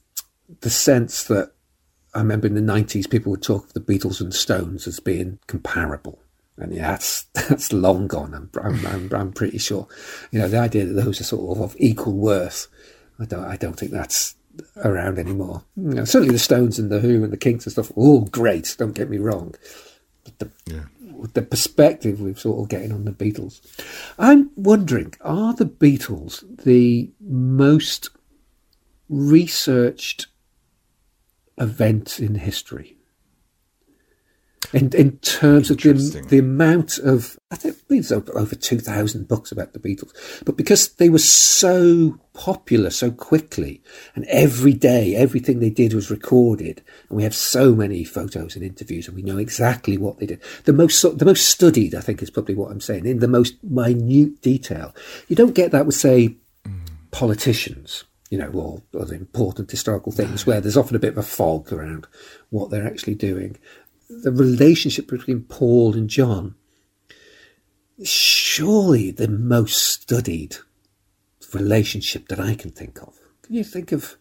the sense that I remember in the nineties, people would talk of the Beatles and the Stones as being comparable. And yeah, that's, that's long gone. I'm, I'm, I'm, I'm pretty sure, you know, the idea that those are sort of of equal worth. I don't, I don't think that's around anymore. You know, certainly the Stones and the Who and the Kinks and stuff, all great. Don't get me wrong. But the, yeah. the perspective we've sort of getting on the Beatles. I'm wondering, are the Beatles the most researched event in history? In in terms of the, the amount of, I think there's over two thousand books about the Beatles, but because they were so popular so quickly, and every day everything they did was recorded, and we have so many photos and interviews, and we know exactly what they did. The most the most studied, I think, is probably what I'm saying, in the most minute detail. You don't get that with, say, mm. politicians, you know, or other important historical things, where there's often a bit of a fog around what they're actually doing. The relationship between Paul and John is surely the most studied relationship that I can think of. Can you think of,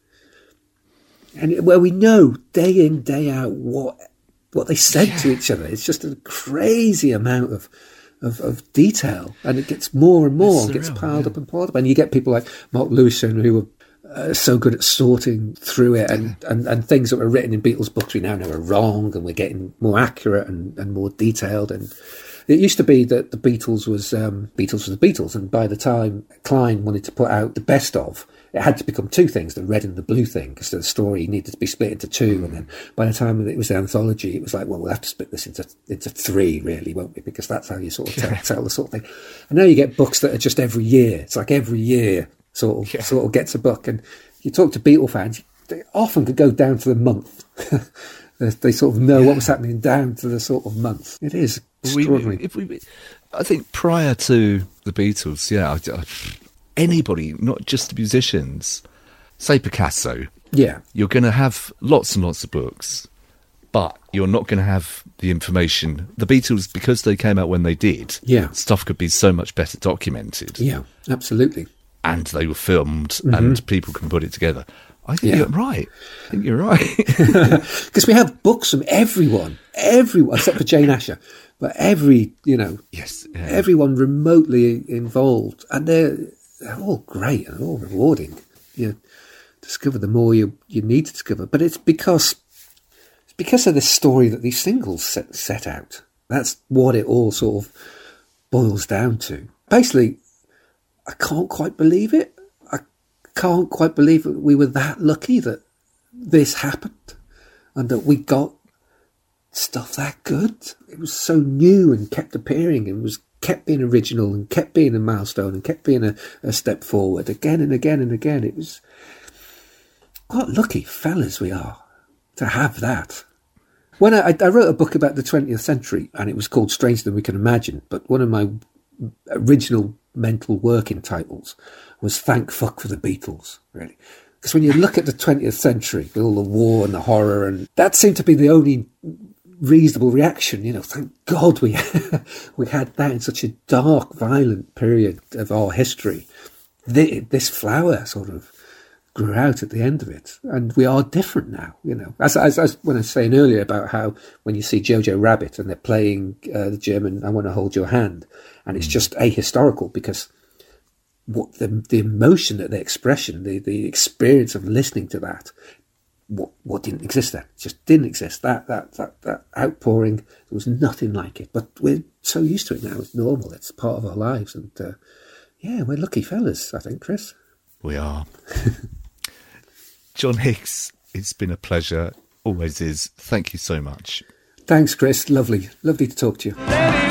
and where we know day in, day out what what they said yeah. to each other? It's just a crazy amount of of, of detail, and it gets more and more, and gets piled yeah. up and piled up, and you get people like Mark Lewison who were Uh, so good at sorting through it, and, and, and things that were written in Beatles books we now know are wrong, and we're getting more accurate and, and more detailed. And it used to be that the Beatles was um, Beatles was the Beatles, and by the time Klein wanted to put out the best of, it had to become two things, the red and the blue thing, because the story needed to be split into two. Mm. And then by the time it was the anthology, it was like, well, we'll have to split this into into three, really, won't we? Because that's how you sort of tell, tell the sort of thing. And now you get books that are just every year. It's like every year sort of yeah. sort of gets a book, and you talk to Beatle fans, they often could go down to the month. they, they sort of know yeah. what was happening down to the sort of month. It is extraordinary. We, if we, I think prior to the Beatles, yeah, I, I, anybody, not just musicians, say Picasso, yeah, you're going to have lots and lots of books, but you're not going to have the information. The Beatles, because they came out when they did, yeah, stuff could be so much better documented. Yeah, absolutely. And they were filmed, mm-hmm. and people can put it together. I think yeah. you're right. I think you're right. Because we have books from everyone, everyone, except for Jane Asher, but every, you know, yes, yeah. everyone remotely involved. And they're, they're all great and all rewarding. You discover the more you, you need to discover. But it's because, it's because of the story that these singles set, set out. That's what it all sort of boils down to. Basically, I can't quite believe it. I can't quite believe that we were that lucky that this happened and that we got stuff that good. It was so new and kept appearing and was kept being original and kept being a milestone and kept being a, a step forward again and again and again. It was quite lucky fellas we are to have that. When I, I wrote a book about the twentieth century, and it was called Stranger Than We Can Imagine, but one of my original mental working titles was Thank Fuck for the Beatles, really. Because when you look at the twentieth century, with all the war and the horror, and that seemed to be the only reasonable reaction, you know, thank God we we had that in such a dark, violent period of our history. The, this flower sort of grew out at the end of it, and we are different now, you know. As, as, as when I was saying earlier about how when you see Jojo Rabbit and they're playing uh, the German I Want to Hold Your Hand, and it's just ahistorical because what the the emotion, that the expression, the, the experience of listening to that, what what didn't exist there, it just didn't exist. That that that that outpouring, there was nothing like it. But we're so used to it now; it's normal. It's part of our lives, and uh, yeah, we're lucky fellas, I think, Chris. We are. John Hicks, it's been a pleasure. Always is. Thank you so much. Thanks, Chris. Lovely, lovely to talk to you.